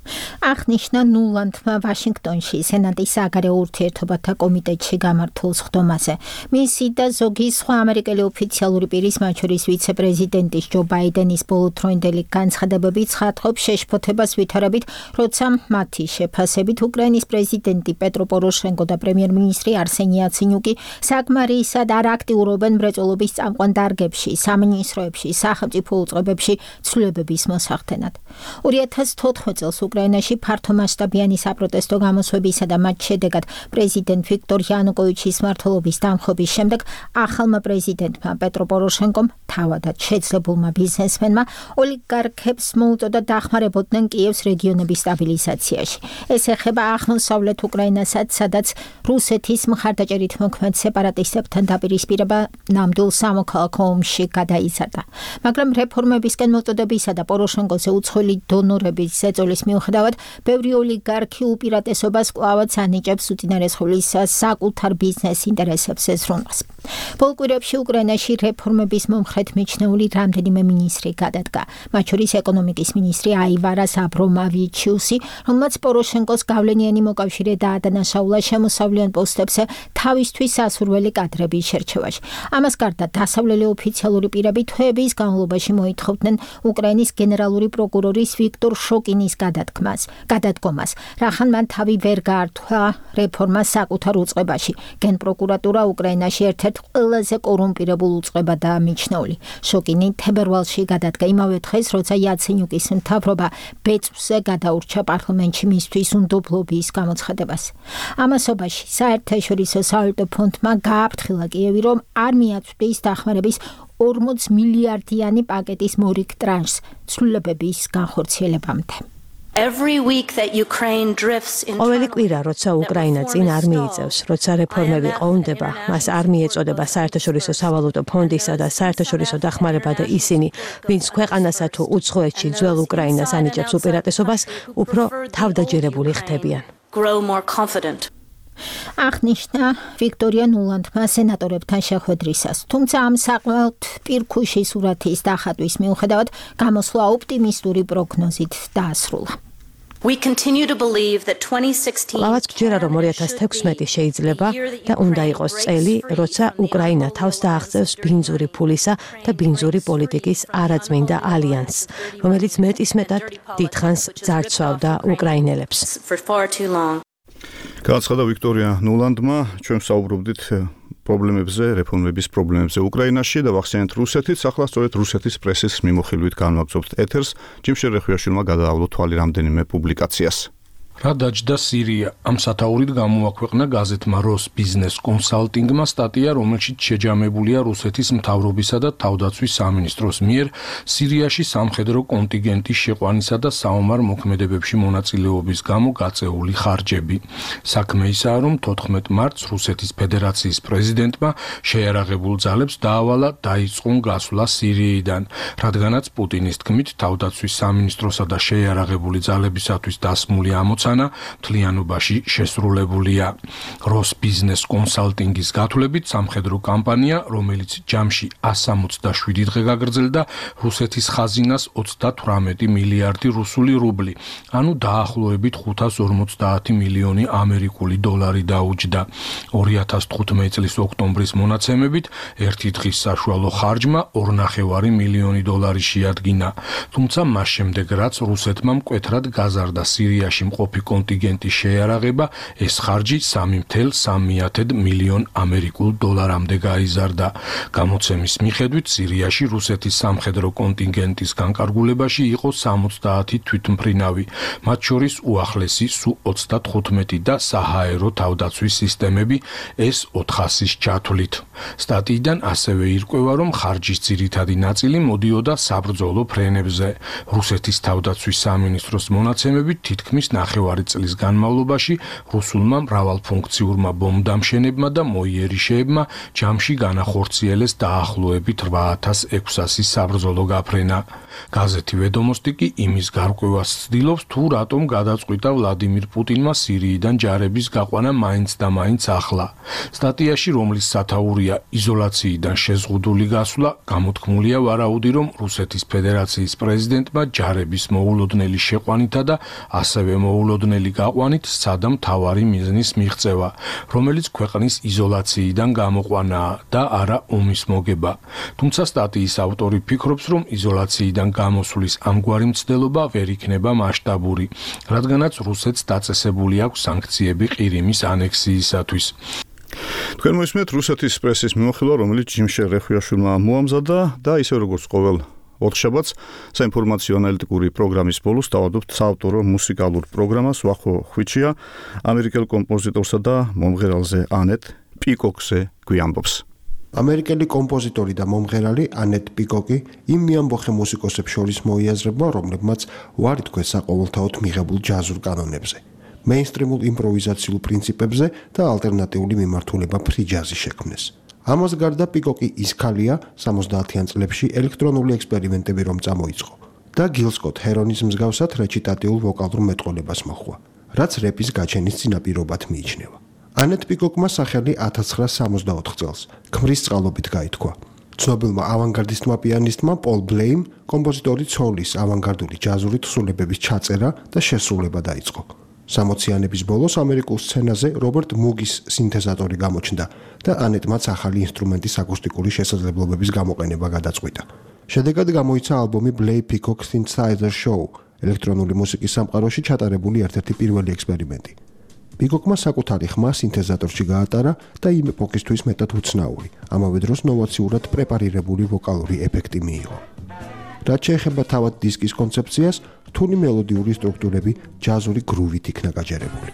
აღნიშნა ნულანდმა ვაშინგტონში სენატის საგარეო ურთიერთობათა კომიტეტში გამართულ სხდომაზე. მისი და ზოგი სხვა ამერიკელი ოფიციალური პირის, მათ შორის ვიცე-პრეზიდენტის ჯო ბაიდენის ბოლოთროინდელი განცხადებები ცხადყოფს შეშფოთებას ვითარებით, როცა მათი შეფასებით უკრაინის პრეზიდენტი პეტრო პოროშენკო და პრემიერ-მინისტრი არსენი იაცენიუკი საკმარისად არ აქტიურობენ მრეწველობის წამყვან დარგებში, სამინისტროებში, სახელმწიფო უწყებებში ცვლილებების მოსახდენად. ორი ათას თოთხმეტ წელს უკრაინაში ფართომასშტაბიანი საპროტესტო გამოსვებისა და მათ შედეგად პრეზიდენტ ვიქტორ იანუკოვიჩის მმართველობის დამხობის შემდეგ ახალმა პრეზიდენტმა პეტრო პოროშენკომ თავადად შეძლებულმა ბიზნესმენმა ოლიგარქებს მოუწოდა დახმარებოდნენ კიევს რეგიონების სტაბილიზაციაში. ეს ეხება აღმოსავლეთ უკრაინასაც, სადაც რუსეთის მხარდაჭერით მოქმედ სეპარატისტებთან დაპირისპირება ნამდვილ სამოქალაქო ომში გადაიზარდა. მაგრამ რეფორმებისკენ მოწოდებისა და პოროშენკოზე უცხოელი დონორების ზეწოლის მიუხედავად, ბევრი ოლიგარქი უპირატესობას კვლავაც ანიჭებს უწინარესხულის საკუთარ ბიზნეს ინტერესებს ეზრუნვას. ბოლო კვირებში უკრაინაში რეფორმების მომხრედ მიჩნეული რამდენიმე მინისტრი გადადგა, მათ შორის ეკონომიკის მინისტრი აივარას აბრომავიჩიუსი, რომელმაც პოროშენკოს გავლენიანი მოკავშირე დაადანაშაულა შემოსავლიან პოსტებზე თავისთვის სასურველი კადრების შერჩევაში. ამას გარდა დასავლელი ოფიციალური პირები თვეების განმავლობაში მოითხოვდნენ უკრაინის გენერალური პროკურორის ვიქტორ შოკინის გადადგმას, გადადგომას, რახან მან თავი ვერ გაართვა რეფორმას საკუთარ უწყებაში. გენპროკურატურა უკრაინაში ერთ-ერთ ყველაზე კორუმპირებულ უწყებადაა მიჩნეული. შოკინი თებერვალში გადადგა იმავე დღეს, როცა იაცენიუკის მთავრობა ბეწვზე გადაურჩა პარლამენტში მისთვის უნდობლობის გამოცხადებას. ამასობაში საერთაშორისო სავალუტო ფონდმა გააფრთხილა კიევი, რომ არ მიაწვდის დახმარების ორმოც მილიარდიანი პაკეტის მორიგ ტრანშს ცვლილებების განხორციელებამდე. ყოველი კვირა, როცა უკრაინა წინ არ მიიწევს, როცა რეფორმები ყოუნდება, მას არ მიეწოდება საერთაშორისო სავალუტო ფონდისა და საერთაშორისო დახმარება და ისინი, ვინც ქვეყანასა თუ უცხოეთში ძველ უკრაინას ანიჭებს უპირატესობას, უფრო თავდაჯერებული ხდებიან. აღნიშნა ვიქტორია ნულანდმა სენატორებთან შეხვედრისას, თუმცა ამ საკმაოდ პირქუში სურათის დახატვის მიუხედავად გამოსვლა ოპტიმისტური პროგნოზით დაასრულა. ლავაც გჯერა, რომ ორი ათას თექვსმეტი შეიძლება და უნდა იყოს წელი, როცა უკრაინა თავს დააღწევს ბინძური ფულისა და ბინძური პოლიტიკის არაწმინდა ალიანსს, რომელიც მეტისმეტად დიდხანს ძარცვავდა უკრაინელებს. განაცხადა ვიქტორია ნულანდმა, ჩვენ საუბრობდით პრობლემებზე, რეფორმების პრობლემებზე უკრაინაში და ვახსენეთ რუსეთიც, ახლა სწორედ რუსეთის პრესის მიმოხილვით განვაგრძობთ ეთერს, ჯიმშერ რეხვიაშვილმა გადაავლო თვალი რამდენიმე პუბლიკაციას. რა დაჯდა სირია? ამ სათაურით გამოაქვეყნა გაზეთმა როს ბიზნეს კონსალტინგმა სტატია, რომელშიც შეჯამებულია რუსეთის მთავრობისა და თავდაცვის სამინისტროს მიერ სირიაში სამხედრო კონტინგენტის შეყვანისა და საომარ მოქმედებებში მონაწილეობის გამო გაწეული ხარჯები. საქმე ისაა, რომ თოთხმეტ მარტს რუსეთის ფედერაციის პრეზიდენტმა შეიარაღებულ ძალებს დაავალა დაიწყონ გასვლა სირიიდან, რადგანაც პუტინის თქმით თავდაცვის სამინისტროსა და შეიარაღებული ძალებისათვის დასმული ამოცანა მთლიანობაში შესრულებულია. როს ბიზნეს კონსალტინგის გათვლებით სამხედრო კამპანია, რომელიც ჯამში ას სამოცდაშვიდი დღე გაგრძელდა, რუსეთის ხაზინას ოცდათვრამეტი მილიარდი რუსული რუბლი, ანუ დაახლოებით ხუთას ორმოცდაათი მილიონი ამერიკული დოლარი დაუჯდა. ორი ათას თხუთმეტი წლის ოქტომბრის მონაცემებით ერთი დღის საშუალო ხარჯმა ორნახევარი მილიონი დოლარი შეადგინა. თუმცა მას შემდეგ, რაც რუსეთმა მკვეთრად გაზარდა სირიაში მყოფი კონტინგენტის შეიარაღება, ეს ხარჯი სამი მცდე სამი მილიონ ამერიკულ დოლარამდე გაიზარდა. გამოცემის მიხედვით, სირიაში რუსეთის სამხედრო კონტინგენტის განკარგულებაში იყო სამოცდაათი თვითმფრინავი, მათ შორის უახლესი სუ ოცდათხუთმეტი და საჰაერო თავდაცვის სისტემები, ეს ოთხასის ჩათვლით. სტატიიდან ასევე ირკვევა, რომ ხარჯის ძირითადი ნაწილი მოდიოდა საბრძოლო ფრენებზე. რუსეთის თავდაცვის სამინისტროს მონაცემებით თითქმის ნახევარი მრავალი წლის განმავლობაში რუსულმა მრავალფუნქციურმა ბომბდამშენებმა და მოიერიშეებმა ჯამში განახორციელეს დაახლოებით რვა ათას ექვსასი საბრძოლო გაფრენა. გაზეთი ვედომოსტი კი იმის გარკვევას ცდილობს, თუ რატომ გადაწყვიტა ვლადიმირ პუტინმა სირიიდან ჯარების გაყვანა მაინც და მაინც ახლა. სტატიაში, რომლის სათაურია იზოლაციიდან შეზღუდული გასვლა, გამოთქმულია ვარაუდი, რომ რუსეთის ფედერაციის პრეზიდენტმა ჯარების მოულოდნელი შეყვანითა და ასევე მოულოდნელი გაყვანით სცადა მთავარი მიზნის მიღწევა, რომელიც ქვეყნის იზოლაციიდან გამოყვანაა და არა ომის მოგება. თუმცა სტატიის ავტორი ფიქრობს, რომ იზოლაციიდან გამოსვლის ამგვარი მცდელობა ვერ იქნება მასშტაბური, რადგანაც რუსეთს დაწესებული აქვს სანქციები ყირიმის ანექსიისათვის. თქვენ მოისმენთ რუსეთის პრესის მიმოხილვა, რომელიც ჯიმშე რეხვიაშვილმა მოამზადა და ისე როგორც ყოველ ოთხშაბათს საინფორმაციო ანალიტიკური პროგრამის ბოლოს დავადობთ საავტორო მუსიკალურ პროგრამას ვახო ხვიჩია ამერიკელ კომპოზიტორსა და მომღერალზე ანეტ პიკოკზე გვიამბობს. ამერიკელი კომპოზიტორი და მომღერალი ანეტ პიკოკი იმ მიამბოხე მუსიკოსებს შორის მოიაზრება, რომლებმაც უარი თქვეს საყოველთაოდ მიღებულ ჯაზურ კანონებზე, მეინსტრიმულ იმპროვიზაციულ პრინციპებზე და ალტერნატიული მიმართულება ფრი ჯაზის შექმნეს. ამას გარდა პიკოკი ის ქალია სამოცდაათიან წლებში ელექტრონული ექსპერიმენტები რომ წამოიწყო და გილ სკოტ ჰერონის მსგავსად რეჩიტატიულ ვოკალურ მეტყოლებას მოჰყვა, რაც რეპის გაჩენის წინაპირობად მიიჩნევა. ანეტ პიკოკმა სახელი ათას ცხრაასი სამოცდაოთხ წელს ქმრის წყალობით გაითქვა. ცნობილმა ავანგარდისტმა პიანისტმა პოლ ბლეიმ კომპოზიტორი ცოლის ავანგარდული ჯაზური თხზულებების ჩაწერა და შესრულება დაიწყო. სამოციანების ბოლოს ამერიკულ სცენაზე რობერტ მუგის სინთეზატორი გამოჩნდა და ანეტმაც ახალი ინსტრუმენტის აკუსტიკური შესაძლებლობების გამოყენება გადაწყვიტა. შედეგად გამოიცა ალბომი Blay Peacock Synthesizer Show, ელექტრონული მუსიკის სამყაროში ჩატარებული ერთ-ერთი პირველი ექსპერიმენტი. პიკოკმა საკუთარი ხმა სინთეზატორში გაატარა და იმ ეპოქისთვის მეტად უცნაური, ამავე დროს ნოვაციურად პრეპარირებული ვოკალური ეფექტი მიიღო. რაც შეეხება თავად დისკის კონცეფციას, რთული მელოდიური სტრუქტურები ჯაზური გრუვით იქნა გაჯერებული.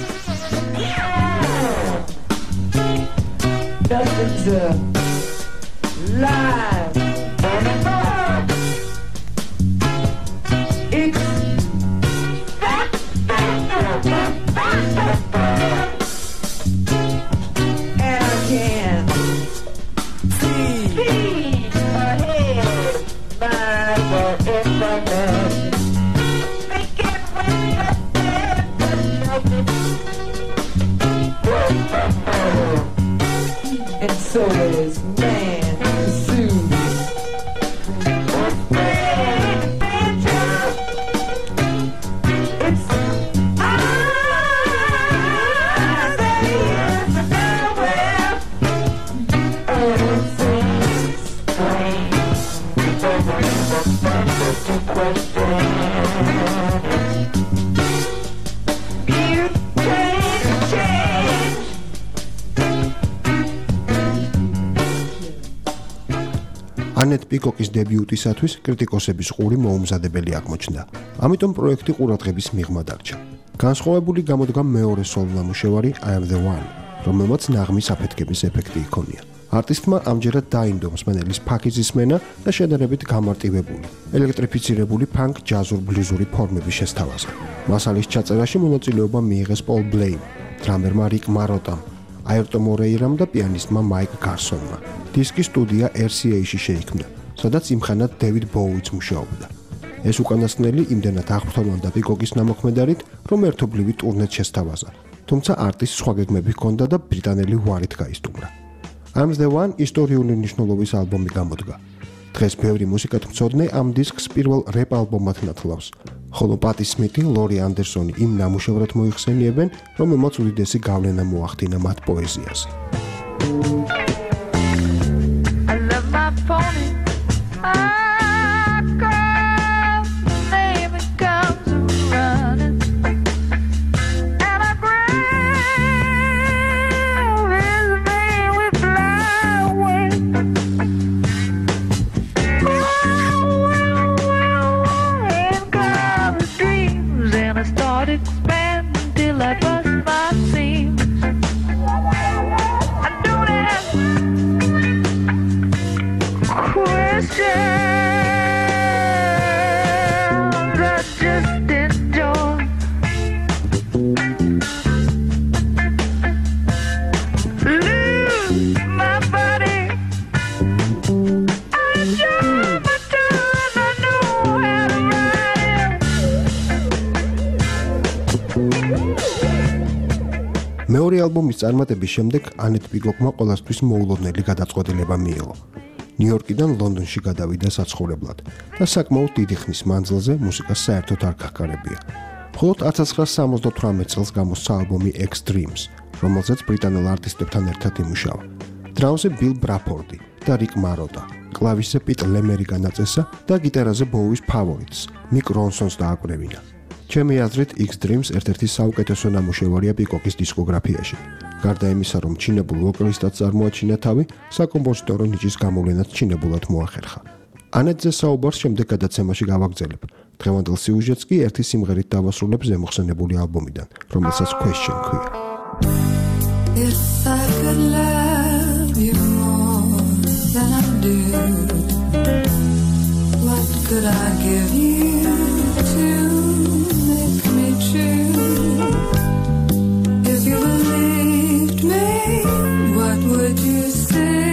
And so is man Zeus. It's ანეტ პიკოკის დებიუტისათვის კრიტიკოსების ყური მოუმზადებელი აღმოჩნდა. ამიტომ პროექტი ყურადღების მიღმა დარჩა. განსხვავებული გამოდგა მეორე სოლო-ნამუშევარი I am the one, რომელმაც ნაღმის აფეთქების ეფექტი იქონია. არტისტმა ამჯერად დაინდო მსმენელის ფაქიზის მენა და შედარებით გამარტივებული, ელექტრიფიცირებული ფანკ ჯაზურ ბლუზური ფორმების შესთავაზა. მასალის ჩაწერაში მონაწილეობა მიიღეს პოლ ბლეიმ, დრამერმა რიკ მაროტამ, აერტო მორეირამ და პიანისტმა მაიკ გარსონმა. დისკის სტუდია R C A-ში შეიქმნა, სადაც იმხანად დევიდ ბოუიც მუშაობდა. ეს უკანასკნელი იმდენად აღფრთოვანდა პიკოკის ნამოქმედარით, რომ ერთობლივი ტურნეც შესთავაზა. თუმცა არტის სხვა გეგმები ჰქონდა და ბრიტანელი უარით გაისტუმრა. I'm the one ისტორიული მნიშვნელობის ალბომი გამოდგა. დღეს ბევრი მუსიკათმცოდნე ამ დისკს პირველ რეპ ალბომად ნათლავს, ხოლო პატი სმითი, ლორი ანდერსონი იმ ნამუშევრად მოიხსენიებენ, რომელმაც უდიდესი გავლენა მოახდინა მათ პოეზიაზე. I love my pony. Yeah. ალბომის წარმატების შემდეგ ანეტ პიკოკმა ყოველთვის მოულოდნელი გადაწყვეტილება მიიღო. ნიუ-იორკიდან ლონდონში გადავიდა საცხოვრებლად და საკმაოდ დიდი ხნის მანძილზე მუსიკას საერთოდ არ გახარებია. მხოლოდ ათას ცხრაასი სამოცდათვრამეტ წელს გამოსცა ალბომი X Dreams, რომელზეც ბრიტანელ არტისტებთან ერთად იმუშავა. დრამზე ბილ ბრაფორდი და რიკ მაროტა, კლავიშზე პიტ ლემერი განაწესა და გიტარაზე ბოუის ფავორიტს, მიკ რონსონს დააკვრევინა. ჩემი აზრით X Dreams ერთ-ერთი საუკეთესო ნამუშევარია პიკოკის დისკოგრაფიაში. გარდა იმისა, რომ ჩინებულ ვოკალისტად წარმოაჩინა თავი, საკომპოზიტორო ნიჭის გამოვლენაც ჩინებულად მოახერხა. ანეტზე საუბარს შემდეგ გადაცემაში გავაგრძელებ. დღევანდელ სიუჟეტს კი ერთი სიმღერით დავასრულებ ზემოხსენებული ალბომიდან, რომელსაც Question ქვია. If I could love you more than I do, what could I give you to make me true? If you believed me, what would you say?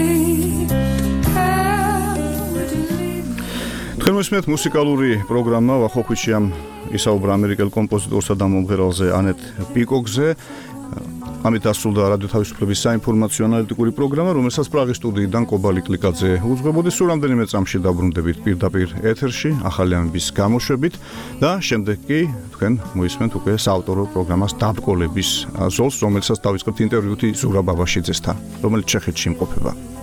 თქვენ მუსიკალური პროგრამა ვახოქვიჩი ამ ისაუბრა ამერიკელ კომპოზიტორსა და მომღერალზე ანეტ პიკოკზე. ამით დასრულდა რადიო თავისუფლების საინფორმაციო ანალიტიკური პროგრამა, რომელსაც პრაღის სტუდიიდან კობალი კლიკაძე უძღვებოდი. სულ რამდენიმე წამში დაბრუნდებით პირდაპირ ეთერში ახალი ამბის გამოშვებით და შემდეგ კი თქვენ მოისმენთ უკვე საავტორო პროგრამას დაბრკოლების ზოლს, რომელსაც დავიწყებთ ინტერვიუთი ზურაბ აბაშიძესთან, რომელიც ჩეხეთში იმყოფება.